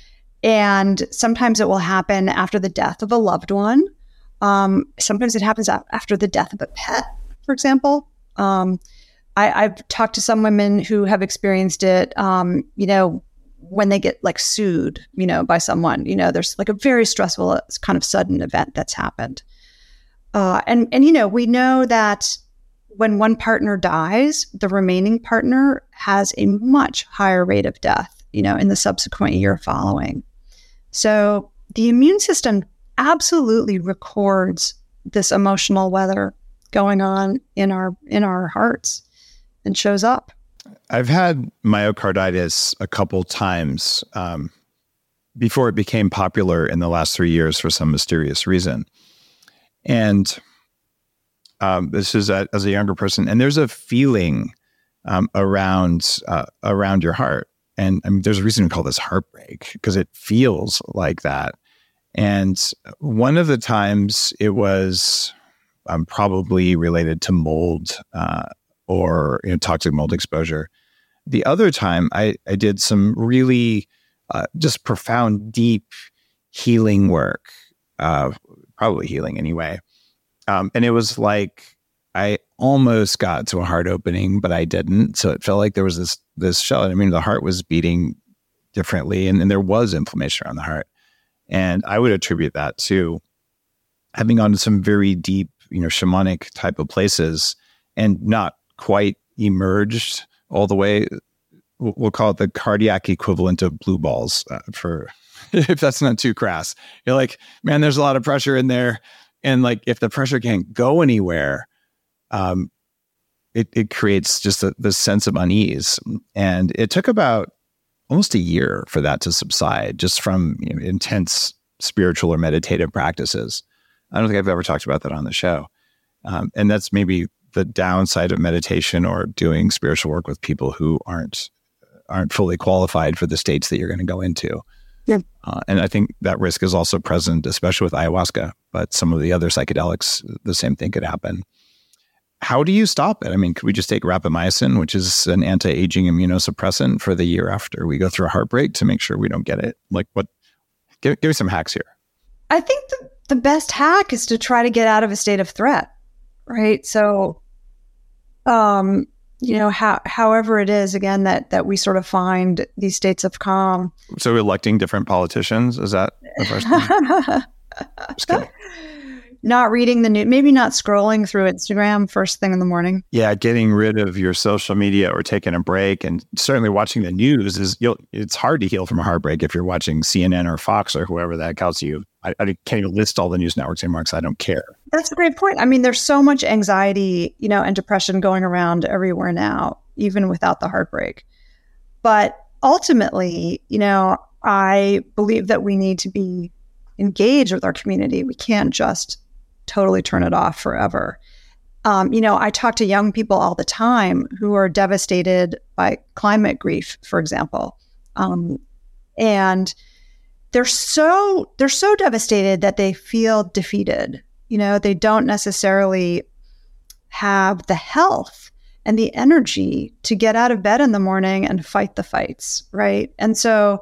And sometimes it will happen after the death of a loved one. Um, sometimes it happens after the death of a pet, for example. Um, I, I've talked to some women who have experienced it, um, you know, when they get like sued, you know, by someone, you know, there's like a very stressful kind of sudden event that's happened. Uh, and, and, you know, we know that when one partner dies, the remaining partner has a much higher rate of death, you know, in the subsequent year following. So the immune system absolutely records this emotional weather going on in our in our hearts and shows up. I've had myocarditis a couple times um, before it became popular in the last three years for some mysterious reason. And um, this is a, as a younger person, and there's a feeling um, around uh, around your heart, and I mean, there's a reason we call this heartbreak because it feels like that. And one of the times it was um, probably related to mold uh, or you know, toxic mold exposure. The other time I, I did some really uh, just profound, deep healing work, uh, probably healing anyway. Um, and it was like I almost got to a heart opening, but I didn't. So it felt like there was this this shell. I mean, the heart was beating differently, and, and there was inflammation around the heart. And I would attribute that to having gone to some very deep, you know, shamanic type of places and not quite emerged all the way. We'll call it the cardiac equivalent of blue balls uh, for, if that's not too crass. You're like, man, there's a lot of pressure in there. And like, if the pressure can't go anywhere, um, it, it creates just a, this sense of unease. And it took about almost a year for that to subside, just from you know, intense spiritual or meditative practices. I don't think I've ever talked about that on the show. Um, and that's maybe the downside of meditation or doing spiritual work with people who aren't aren't fully qualified for the states that you're going to go into. Yeah. Uh, and I think that risk is also present, especially with ayahuasca, but some of the other psychedelics, the same thing could happen. How do you stop it? I mean, could we just take rapamycin, which is an anti-aging immunosuppressant, for the year after we go through a heartbreak to make sure we don't get it? Like what? Give, give me some hacks here. I think the, the best hack is to try to get out of a state of threat, right? So, um, you know, how, however it is, again, that that we sort of find these states of calm. So electing different politicians, is that the first thing? Just kidding. not reading the news, maybe not scrolling through Instagram first thing in the morning. Yeah, getting rid of your social media or taking a break, and certainly watching the news is, you'll, it's hard to heal from a heartbreak if you're watching C N N or Fox or whoever that tells you. I, I can't even list all the news networks anymore because I don't care. That's a great point. I mean, there's so much anxiety, you know, and depression going around everywhere now, even without the heartbreak. But ultimately, you know, I believe that we need to be engaged with our community. We can't just totally turn it off forever. Um, you know, I talk to young people all the time who are devastated by climate grief, for example. Um, and they're so they're so devastated that they feel defeated. You know, they don't necessarily have the health and the energy to get out of bed in the morning and fight the fights, right? And so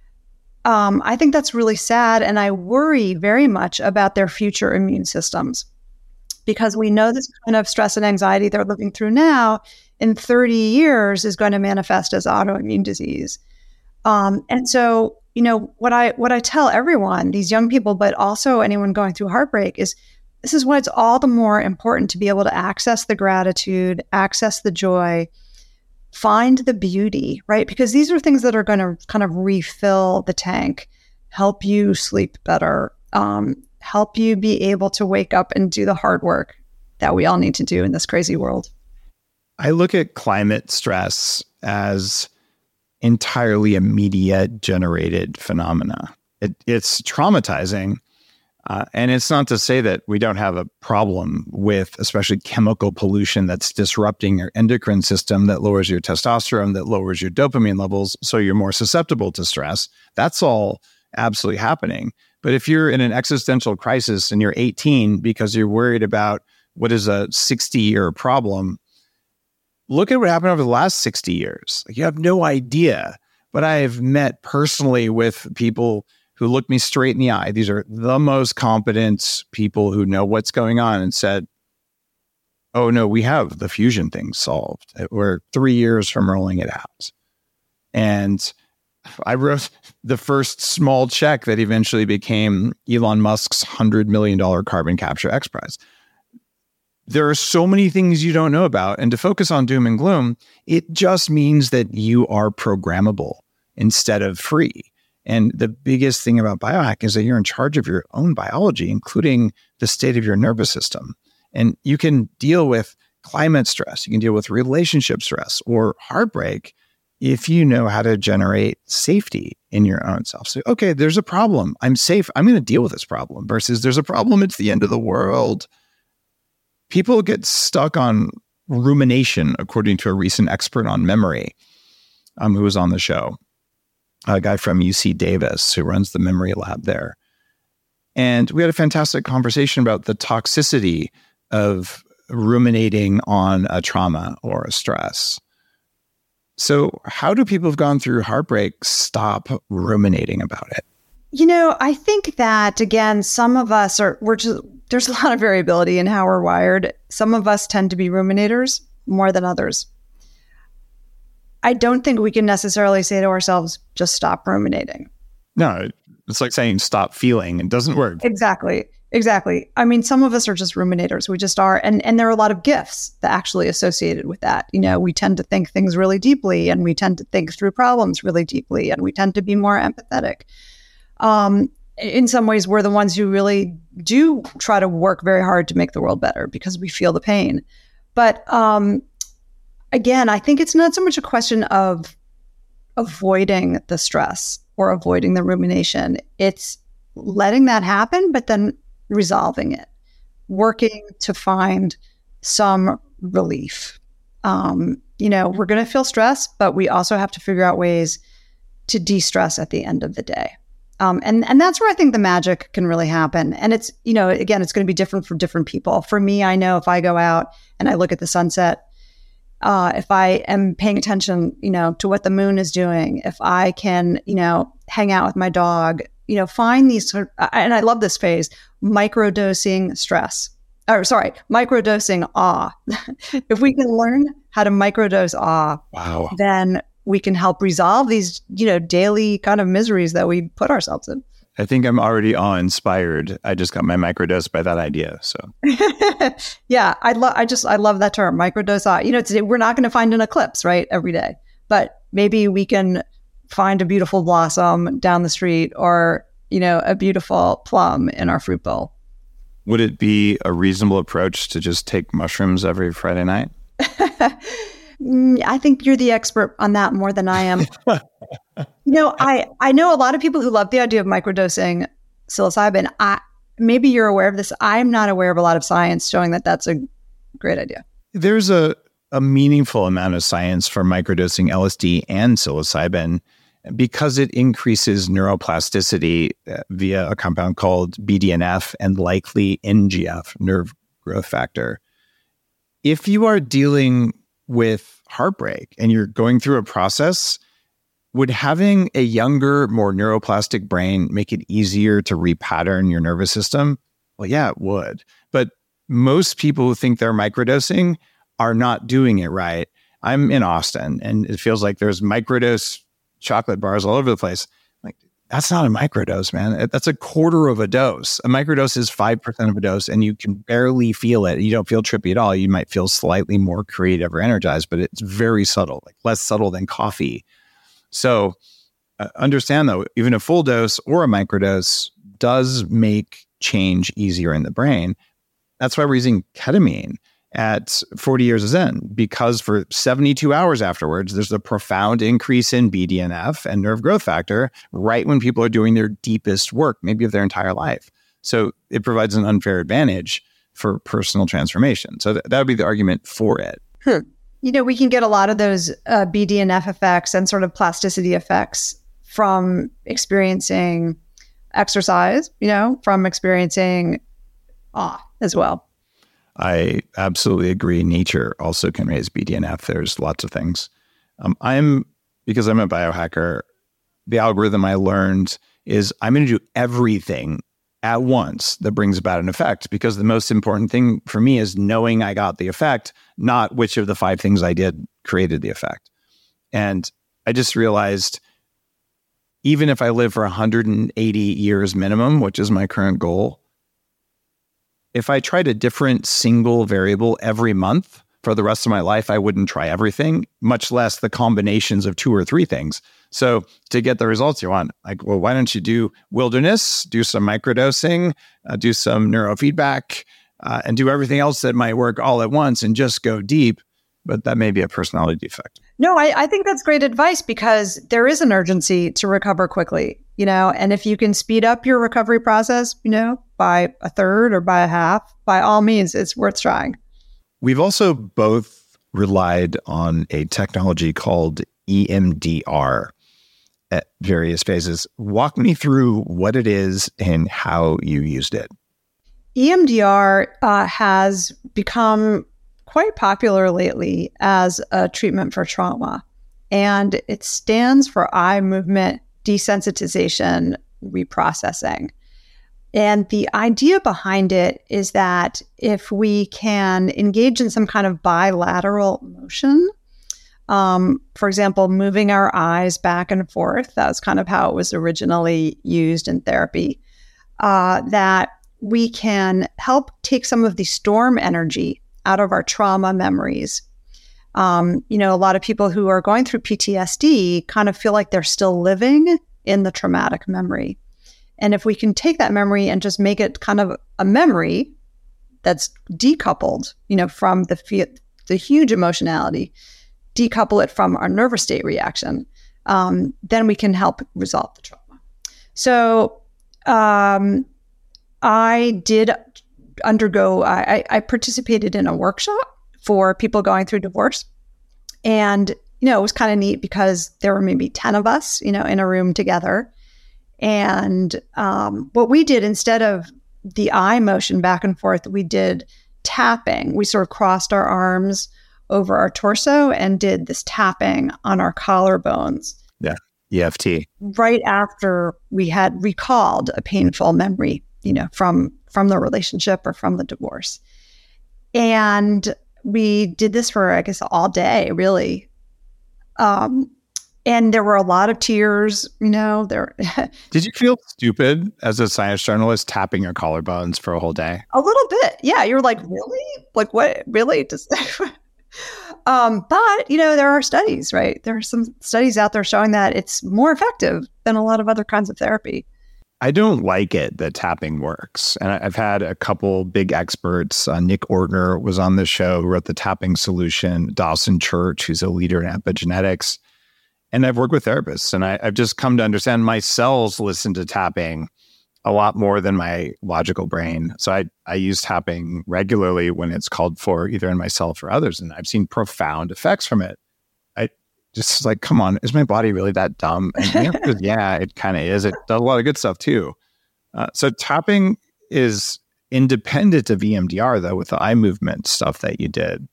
um, I think that's really sad. And I worry very much about their future immune systems, because we know this kind of stress and anxiety they're living through now in thirty years is going to manifest as autoimmune disease. Um, and so, you know, what I what I tell everyone, these young people, but also anyone going through heartbreak, is this is why it's all the more important to be able to access the gratitude, access the joy, find the beauty, right? Because these are things that are going to kind of refill the tank, help you sleep better, um, help you be able to wake up and do the hard work that we all need to do in this crazy world. I look at climate stress as entirely a media-generated phenomena. It, it's traumatizing. Uh, and it's not to say that we don't have a problem with especially chemical pollution that's disrupting your endocrine system, that lowers your testosterone, that lowers your dopamine levels, so you're more susceptible to stress. That's all absolutely happening. But if you're in an existential crisis and you're eighteen because you're worried about what is a sixty-year problem, look at what happened over the last sixty years. You have no idea. But I have met personally with people who looked me straight in the eye. These are the most competent people who know what's going on, and said, oh no, we have the fusion thing solved. We're three years from rolling it out. And I wrote the first small check that eventually became Elon Musk's one hundred million dollars carbon capture X Prize. There are so many things you don't know about. And to focus on doom and gloom, it just means that you are programmable instead of free. And the biggest thing about biohack is that you're in charge of your own biology, including the state of your nervous system. And you can deal with climate stress, you can deal with relationship stress or heartbreak if you know how to generate safety in your own self. So, okay, there's a problem. I'm safe. I'm going to deal with this problem, versus there's a problem. It's the end of the world. People get stuck on rumination, according to a recent expert on memory um, who was on the show. A guy from U C Davis who runs the memory lab there. And we had a fantastic conversation about the toxicity of ruminating on a trauma or a stress. So how do people who've gone through heartbreak stop ruminating about it? You know, I think that, again, some of us are, we're just, there's a lot of variability in how we're wired. Some of us tend to be ruminators more than others. I don't think we can necessarily say to ourselves, just stop ruminating. No, it's like saying stop feeling. It doesn't work. Exactly. Exactly. I mean, some of us are just ruminators. We just are. And, and there are a lot of gifts that actually associated with that. You know, we tend to think things really deeply, and we tend to think through problems really deeply, and we tend to be more empathetic. Um, in some ways, we're the ones who really do try to work very hard to make the world better because we feel the pain. But um, again, I think it's not so much a question of avoiding the stress or avoiding the rumination. It's letting that happen, but then resolving it, working to find some relief. Um, you know, we're going to feel stress, but we also have to figure out ways to de-stress at the end of the day. Um, and, and that's where I think the magic can really happen. And it's, you know, again, it's going to be different for different people. For me, I know if I go out and I look at the sunset, uh, if I am paying attention, you know, to what the moon is doing, if I can, you know, hang out with my dog, you know, find these sort of, and I love this phase, microdosing stress, or sorry, microdosing awe. If we can learn how to microdose awe, wow, then we can help resolve these, you know, daily kind of miseries that we put ourselves in. I think I'm already awe-inspired. I just got my microdose by that idea. So yeah, I love. I just I love that term, microdose. You know, today we're not going to find an eclipse, right, every day, but maybe we can find a beautiful blossom down the street, or you know, a beautiful plum in our fruit bowl. Would it be a reasonable approach to just take mushrooms every Friday night? I think you're the expert on that more than I am. You know, I, I know a lot of people who love the idea of microdosing psilocybin. I, maybe you're aware of this. I'm not aware of a lot of science showing that that's a great idea. There's a, a meaningful amount of science for microdosing L S D and psilocybin because it increases neuroplasticity uh, via a compound called B D N F and likely N G F, nerve growth factor. If you are dealing with heartbreak and you're going through a process, would having a younger, more neuroplastic brain make it easier to repattern your nervous system? Well, yeah, it would. But most people who think they're microdosing are not doing it right. I'm in Austin, and it feels like there's microdose chocolate bars all over the place. Like, that's not a microdose, man. That's a quarter of a dose. A microdose is five percent of a dose, and you can barely feel it. You don't feel trippy at all. You might feel slightly more creative or energized, but it's very subtle, like less subtle than coffee. So uh, understand, though, even a full dose or a microdose does make change easier in the brain. That's why we're using ketamine at forty years of Zen, because for seventy-two hours afterwards, there's a profound increase in B D N F and nerve growth factor right when people are doing their deepest work, maybe of their entire life. So it provides an unfair advantage for personal transformation. So th- that would be the argument for it. Hmm. You know, we can get a lot of those uh, B D N F effects and sort of plasticity effects from experiencing exercise, you know, from experiencing awe as well. I absolutely agree. Nature also can raise B D N F. There's lots of things. Um, I'm, because I'm a biohacker, the algorithm I learned is I'm going to do everything at once that brings about an effect, because the most important thing for me is knowing I got the effect, not which of the five things I did created the effect. And I just realized, even if I live for one hundred eighty years minimum, which is my current goal, if I tried a different single variable every month for the rest of my life, I wouldn't try everything, much less the combinations of two or three things. So to get the results you want, like, well, why don't you do wilderness, do some microdosing, uh, do some neurofeedback, uh, and do everything else that might work all at once and just go deep? But that may be a personality defect. No, I, I think that's great advice, because there is an urgency to recover quickly, you know, and if you can speed up your recovery process, you know, by a third or by a half, by all means, it's worth trying. We've also both relied on a technology called E M D R at various phases. Walk me through what it is and how you used it. E M D R uh, has become quite popular lately as a treatment for trauma, and it stands for eye movement desensitization reprocessing. And the idea behind it is that if we can engage in some kind of bilateral motion, um, for example, moving our eyes back and forth, that was kind of how it was originally used in therapy, uh, that we can help take some of the storm energy out of our trauma memories. Um, you know, a lot of people who are going through P T S D kind of feel like they're still living in the traumatic memory. And if we can take that memory and just make it kind of a memory that's decoupled, you know, from the fe- the huge emotionality, decouple it from our nervous state reaction, um, then we can help resolve the trauma. So um, I did undergo, I, I participated in a workshop for people going through divorce. And, you know, it was kind of neat because there were maybe ten of us, you know, in a room together. And um, what we did, instead of the eye motion back and forth, we did tapping. We sort of crossed our arms over our torso and did this tapping on our collarbones. Yeah, E F T. Right after we had recalled a painful memory, you know, from from the relationship or from the divorce. And we did this for, I guess, all day, really. Um, And there were a lot of tears, you know, there. Did you feel stupid as a science journalist tapping your collarbones for a whole day? A little bit. Yeah. You're like, really? Like what? Really? Just, um, but, you know, there are studies, right? There are some studies out there showing that it's more effective than a lot of other kinds of therapy. I don't like it that tapping works. And I've had a couple big experts. Uh, Nick Ortner was on the show, who wrote the tapping solution. Dawson Church, who's a leader in epigenetics. And I've worked with therapists, and I, I've just come to understand my cells listen to tapping a lot more than my logical brain. So I, I use tapping regularly when it's called for, either in myself or others. And I've seen profound effects from it. I just like, come on, is my body really that dumb? And the answer is, yeah, it kind of is. It does a lot of good stuff too. Uh, so tapping is independent of E M D R, though, with the eye movement stuff that you did.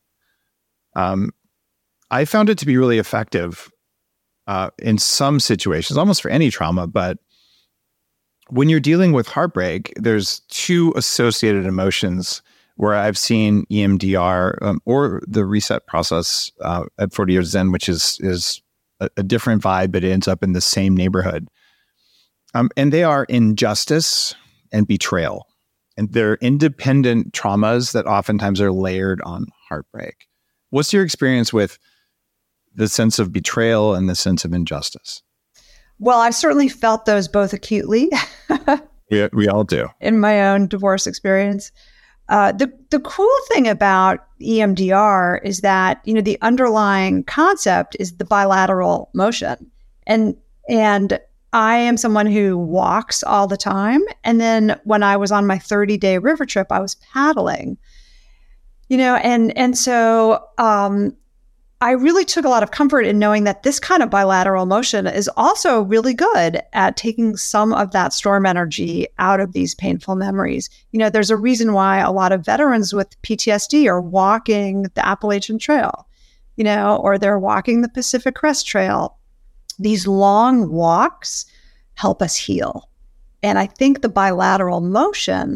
Um, I found it to be really effective Uh, in some situations, almost for any trauma. But when you're dealing with heartbreak, there's two associated emotions where I've seen E M D R um, or the reset process uh, at forty Years Zen, which is is a, a different vibe, but it ends up in the same neighborhood. Um, and they are injustice and betrayal. And they're independent traumas that oftentimes are layered on heartbreak. What's your experience with the sense of betrayal and the sense of injustice? Well, I've certainly felt those both acutely. we, we all do. In my own divorce experience. Uh, the, the cool thing about E M D R is that, you know, the underlying concept is the bilateral motion. And, and I am someone who walks all the time. And then when I was on my thirty-day river trip, I was paddling, you know, and, and so, um, I really took a lot of comfort in knowing that this kind of bilateral motion is also really good at taking some of that storm energy out of these painful memories. You know, there's a reason why a lot of veterans with P T S D are walking the Appalachian Trail, you know, or they're walking the Pacific Crest Trail. These long walks help us heal. And I think the bilateral motion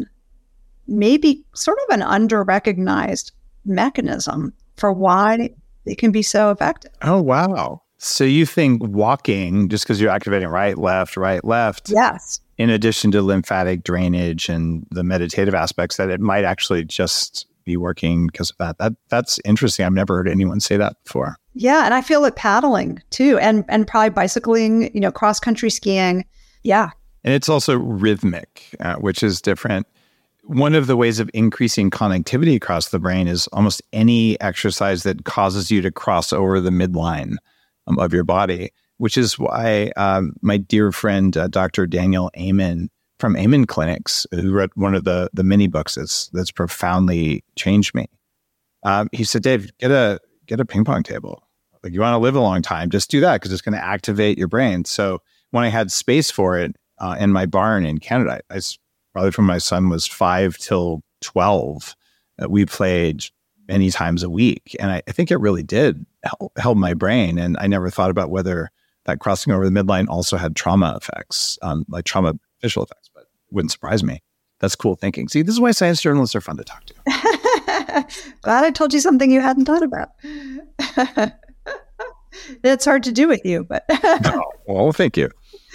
may be sort of an under-recognized mechanism for why it can be so effective. Oh, wow. So you think walking, just because you're activating right, left, right, left, yes, in addition to lymphatic drainage and the meditative aspects, that it might actually just be working because of that. That that's interesting. I've never heard anyone say that before. Yeah, and I feel it paddling too, and and probably bicycling, you know, cross country skiing. Yeah, and it's also rhythmic, uh, which is different. One of the ways of increasing connectivity across the brain is almost any exercise that causes you to cross over the midline um, of your body, which is why um, my dear friend, uh, Doctor Daniel Amen from Amen Clinics, who wrote one of the, the mini books that's, that's profoundly changed me. Um, he said, Dave, get a, get a ping pong table. Like, you want to live a long time, just do that because it's going to activate your brain. So when I had space for it uh, in my barn in Canada, I, I probably from my son was five till twelve, uh, we played many times a week. And I, I think it really did help, help my brain. And I never thought about whether that crossing over the midline also had trauma effects, um, like trauma visual effects, but it wouldn't surprise me. That's cool thinking. See, this is why science journalists are fun to talk to. Glad I told you something you hadn't thought about. It's hard to do with you, but. Oh, well, thank you.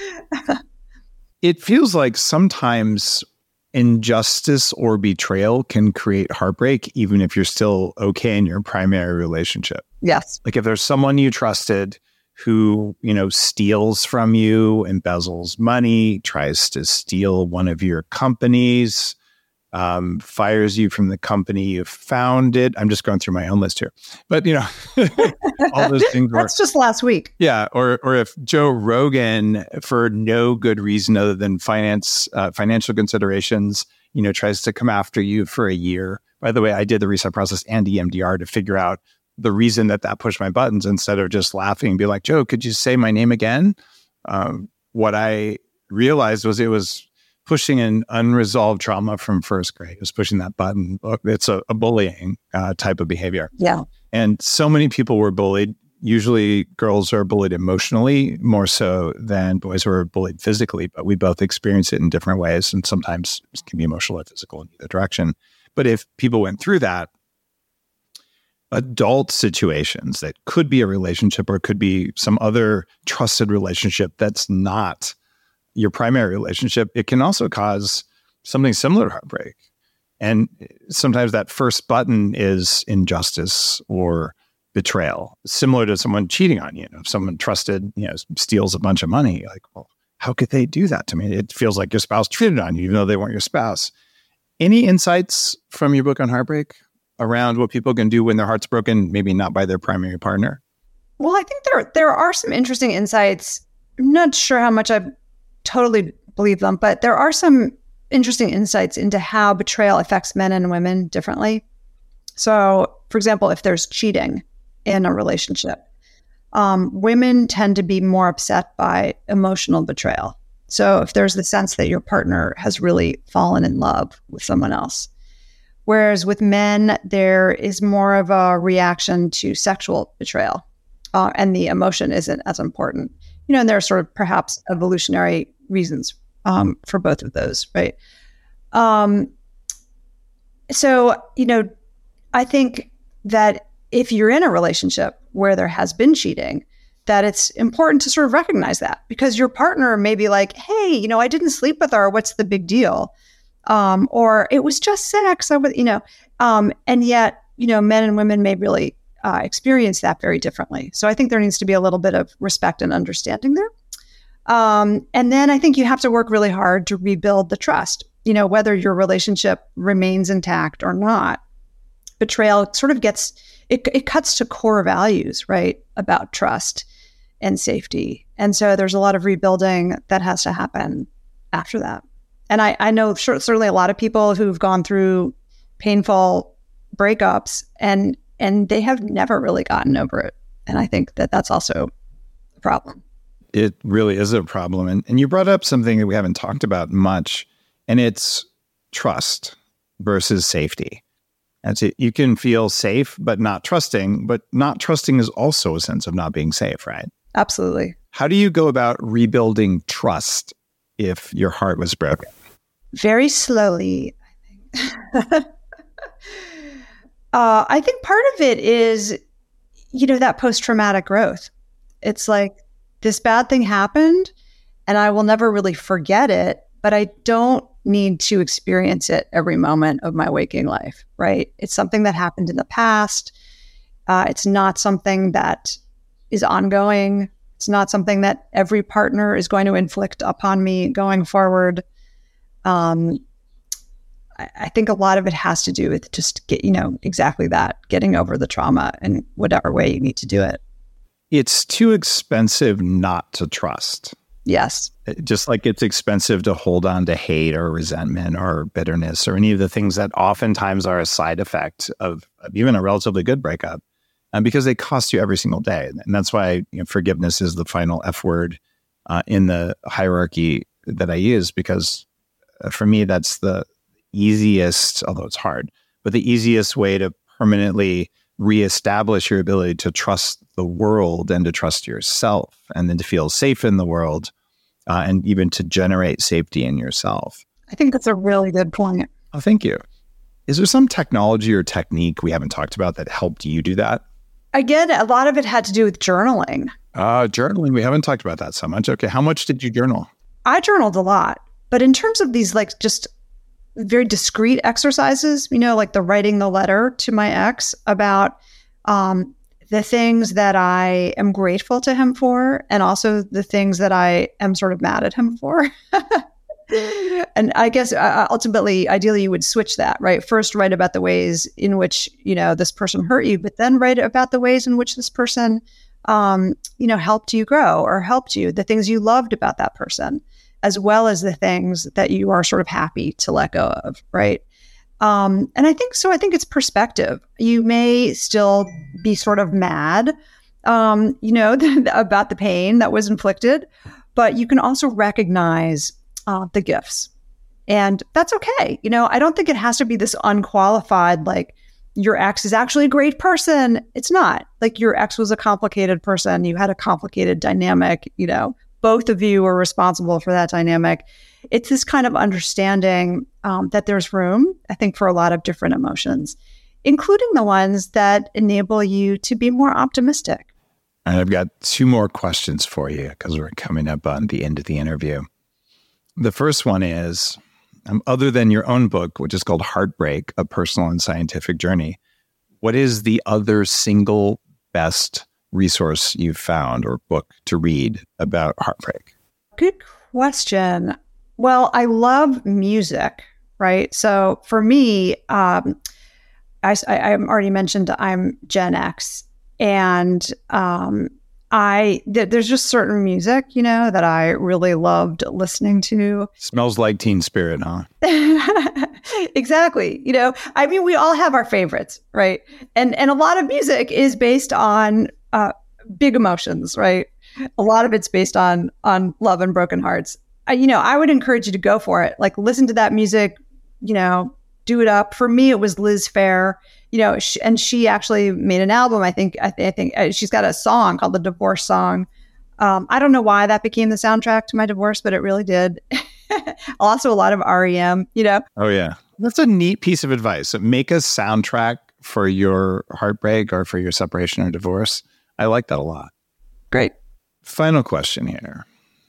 It feels like sometimes injustice or betrayal can create heartbreak, even if you're still okay in your primary relationship. Yes. Like if there's someone you trusted who, you know, steals from you, embezzles money, tries to steal one of your companies, um, fires you from the company you founded. I'm just going through my own list here. But, you know, all those things. That's were, just last week. Yeah. Or or if Joe Rogan, for no good reason other than finance, uh, financial considerations, you know, tries to come after you for a year. By the way, I did the reset process and E M D R to figure out the reason that that pushed my buttons instead of just laughing and be like, Joe, could you say my name again? Um, what I realized was it was pushing an unresolved trauma from first grade. It was pushing that button. It's a, a bullying uh, type of behavior. Yeah. And so many people were bullied. Usually girls are bullied emotionally more so than boys who are bullied physically, but we both experience it in different ways. And sometimes it can be emotional or physical in either direction. But if people went through that, adult situations that could be a relationship or could be some other trusted relationship that's not your primary relationship, it can also cause something similar to heartbreak. And sometimes that first button is injustice or betrayal, similar to someone cheating on you. You know, if someone trusted, you know, steals a bunch of money, like, well, how could they do that to me? It feels like your spouse cheated on you, even though they weren't your spouse. Any insights from your book on heartbreak around what people can do when their heart's broken, maybe not by their primary partner? Well, I think there there are some interesting insights. I'm not sure how much I totally believe them, but there are some interesting insights into how betrayal affects men and women differently. So, for example, if there's cheating in a relationship, um, women tend to be more upset by emotional betrayal. So if there's the sense that your partner has really fallen in love with someone else. Whereas with men, there is more of a reaction to sexual betrayal, uh, and the emotion isn't as important. You know, and there are sort of perhaps evolutionary reasons um, for both of those, right? Um, so, you know, I think that if you're in a relationship where there has been cheating, that it's important to sort of recognize that, because your partner may be like, hey, you know, I didn't sleep with her. What's the big deal? Um, or it was just sex, I would, you know, um, and yet, you know, men and women may really uh, experience that very differently. So I think there needs to be a little bit of respect and understanding there. Um, and then I think you have to work really hard to rebuild the trust, you know, whether your relationship remains intact or not. Betrayal sort of gets, it, it cuts to core values, right, about trust and safety. And so there's a lot of rebuilding that has to happen after that. And I, I know sure, certainly a lot of people who've gone through painful breakups and and they have never really gotten over it. And I think that that's also a problem. It really is a problem. And, and you brought up something that we haven't talked about much, and it's trust versus safety. And so you can feel safe, but not trusting, but not trusting is also a sense of not being safe, right? Absolutely. How do you go about rebuilding trust if your heart was broken? Very slowly, I think. uh, I think part of it is, you know, that post-traumatic growth. It's like, this bad thing happened and I will never really forget it, but I don't need to experience it every moment of my waking life, right? It's something that happened in the past. Uh, it's not something that is ongoing. It's not something that every partner is going to inflict upon me going forward. Um, I, I think a lot of it has to do with just get, you know, exactly that, getting over the trauma in whatever way you need to do it. It's too expensive not to trust. Yes. Just like it's expensive to hold on to hate or resentment or bitterness or any of the things that oftentimes are a side effect of, of even a relatively good breakup, and because they cost you every single day. And that's why, you know, forgiveness is the final F word uh, in the hierarchy that I use, because uh, for me, that's the easiest, although it's hard, but the easiest way to permanently reestablish your ability to trust the world and to trust yourself, and then to feel safe in the world, uh, and even to generate safety in yourself. I think that's a really good point. Oh, thank you. Is there some technology or technique we haven't talked about that helped you do that? Again, a lot of it had to do with journaling. Uh, journaling, we haven't talked about that so much. Okay, how much did you journal? I journaled a lot, but in terms of these like just very discrete exercises, you know, like the writing the letter to my ex about um, the things that I am grateful to him for, and also the things that I am sort of mad at him for. And I guess uh, ultimately, ideally, you would switch that, right? First, write about the ways in which, you know, this person hurt you, but then write about the ways in which this person, um, you know, helped you grow or helped you, the things you loved about that person, as well as the things that you are sort of happy to let go of, right? Um, and I think so. I think it's perspective. You may still be sort of mad, um, you know, about the pain that was inflicted, but you can also recognize uh, the gifts, and that's okay. You know, I don't think it has to be this unqualified, like your ex is actually a great person. It's not. Like, your ex was a complicated person. You had a complicated dynamic, you know. Both of you are responsible for that dynamic. It's this kind of understanding um, that there's room, I think, for a lot of different emotions. including the ones that enable you to be more optimistic. And I've got two more questions for you because we're coming up on the end of the interview. The first one is, um, other than your own book, which is called Heartbreak, A Personal and Scientific Journey, what is the other single best resource you've found or book to read about heartbreak? Good question. Well, I love music, right? So for me, um, I, I, I already mentioned I'm Gen X, and um, I th- there's just certain music, you know, that I really loved listening to. Smells like Teen Spirit, huh? Exactly. You know, I mean, we all have our favorites, right? And and a lot of music is based on uh, big emotions, right? A lot of it's based on on love and broken hearts. I, you know, I would encourage you to go for it. Like, listen to that music, you know, do it up. For me, it was Liz Phair, you know, she, and she actually made an album. I think, I, th- I think uh, she's got a song called The Divorce Song. Um, I don't know why that became the soundtrack to my divorce, but it really did. Also, a lot of R E M, you know. Oh, yeah. That's a neat piece of advice. Make a soundtrack for your heartbreak or for your separation or divorce. I like that a lot. Great. Final question here.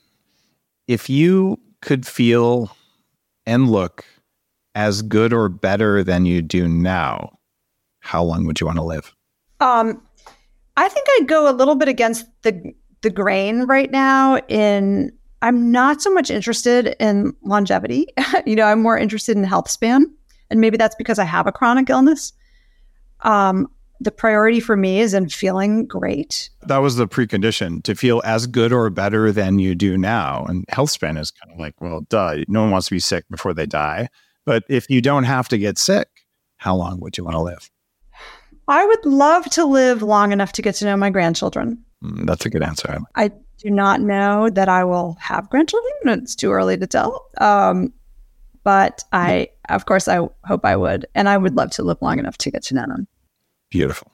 If you could feel and look as good or better than you do now, how long would you want to live? Um, I think I'd go a little bit against the the grain right now. In I'm not so much interested in longevity. You know, I'm more interested in health span, and maybe that's because I have a chronic illness. Um, the priority for me is in feeling great. That was the precondition, to feel as good or better than you do now. And health span is kind of like, well, duh, no one wants to be sick before they die. But if you don't have to get sick, how long would you want to live? I would love to live long enough to get to know my grandchildren. Mm, that's a good answer. I do not know that I will have grandchildren. It's too early to tell. Um, but I, of course, I hope I would. And I would love to live long enough to get to know them. Beautiful.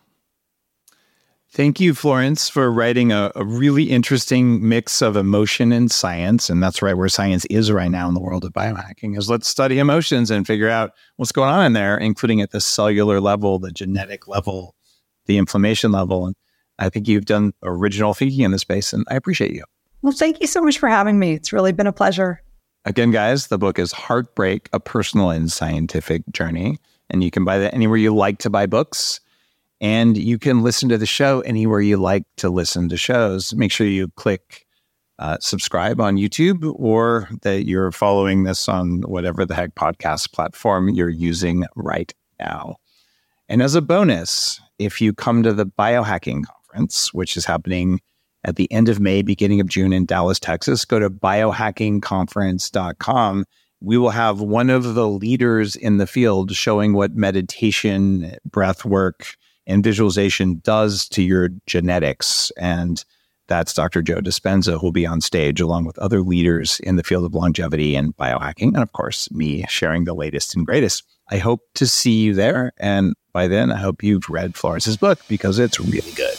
Thank you, Florence, for writing a, a really interesting mix of emotion and science. And that's right where science is right now in the world of biohacking, is let's study emotions and figure out what's going on in there, including at the cellular level, the genetic level, the inflammation level. And I think you've done original thinking in this space, and I appreciate you. Well, thank you so much for having me. It's really been a pleasure. Again, guys, the book is Heartbreak, A Personal and Scientific Journey. And you can buy that anywhere you like to buy books. And you can listen to the show anywhere you like to listen to shows. Make sure you click uh, subscribe on YouTube, or that you're following this on whatever the heck podcast platform you're using right now. And as a bonus, if you come to the Biohacking Conference, which is happening at the end of May, beginning of June in Dallas, Texas, go to biohacking conference dot com. We will have one of the leaders in the field showing what meditation, breath work, and visualization does to your genetics. And that's Doctor Joe Dispenza, who will be on stage along with other leaders in the field of longevity and biohacking. And of course, me sharing the latest and greatest. I hope to see you there. And by then, I hope you've read Florence's book, because it's really good.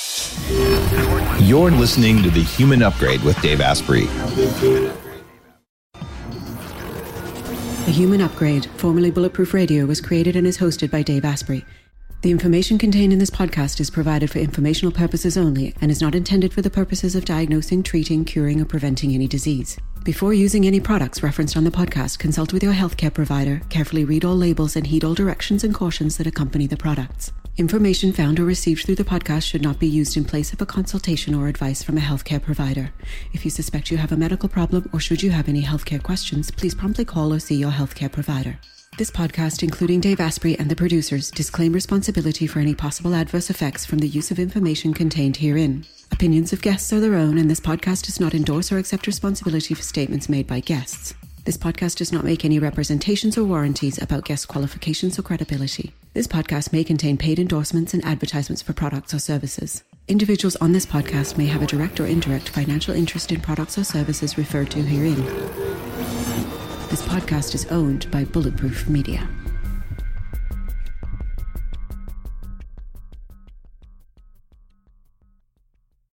You're listening to The Human Upgrade with Dave Asprey. The Human Upgrade, formerly Bulletproof Radio, was created and is hosted by Dave Asprey. The information contained in this podcast is provided for informational purposes only and is not intended for the purposes of diagnosing, treating, curing, or preventing any disease. Before using any products referenced on the podcast, consult with your healthcare provider, carefully read all labels, and heed all directions and cautions that accompany the products. Information found or received through the podcast should not be used in place of a consultation or advice from a healthcare provider. If you suspect you have a medical problem, or should you have any healthcare questions, please promptly call or see your healthcare provider. This podcast, including Dave Asprey and the producers, disclaim responsibility for any possible adverse effects from the use of information contained herein. Opinions of guests are their own, and this podcast does not endorse or accept responsibility for statements made by guests. This podcast does not make any representations or warranties about guest qualifications or credibility. This podcast may contain paid endorsements and advertisements for products or services. Individuals on this podcast may have a direct or indirect financial interest in products or services referred to herein. This podcast is owned by Bulletproof Media.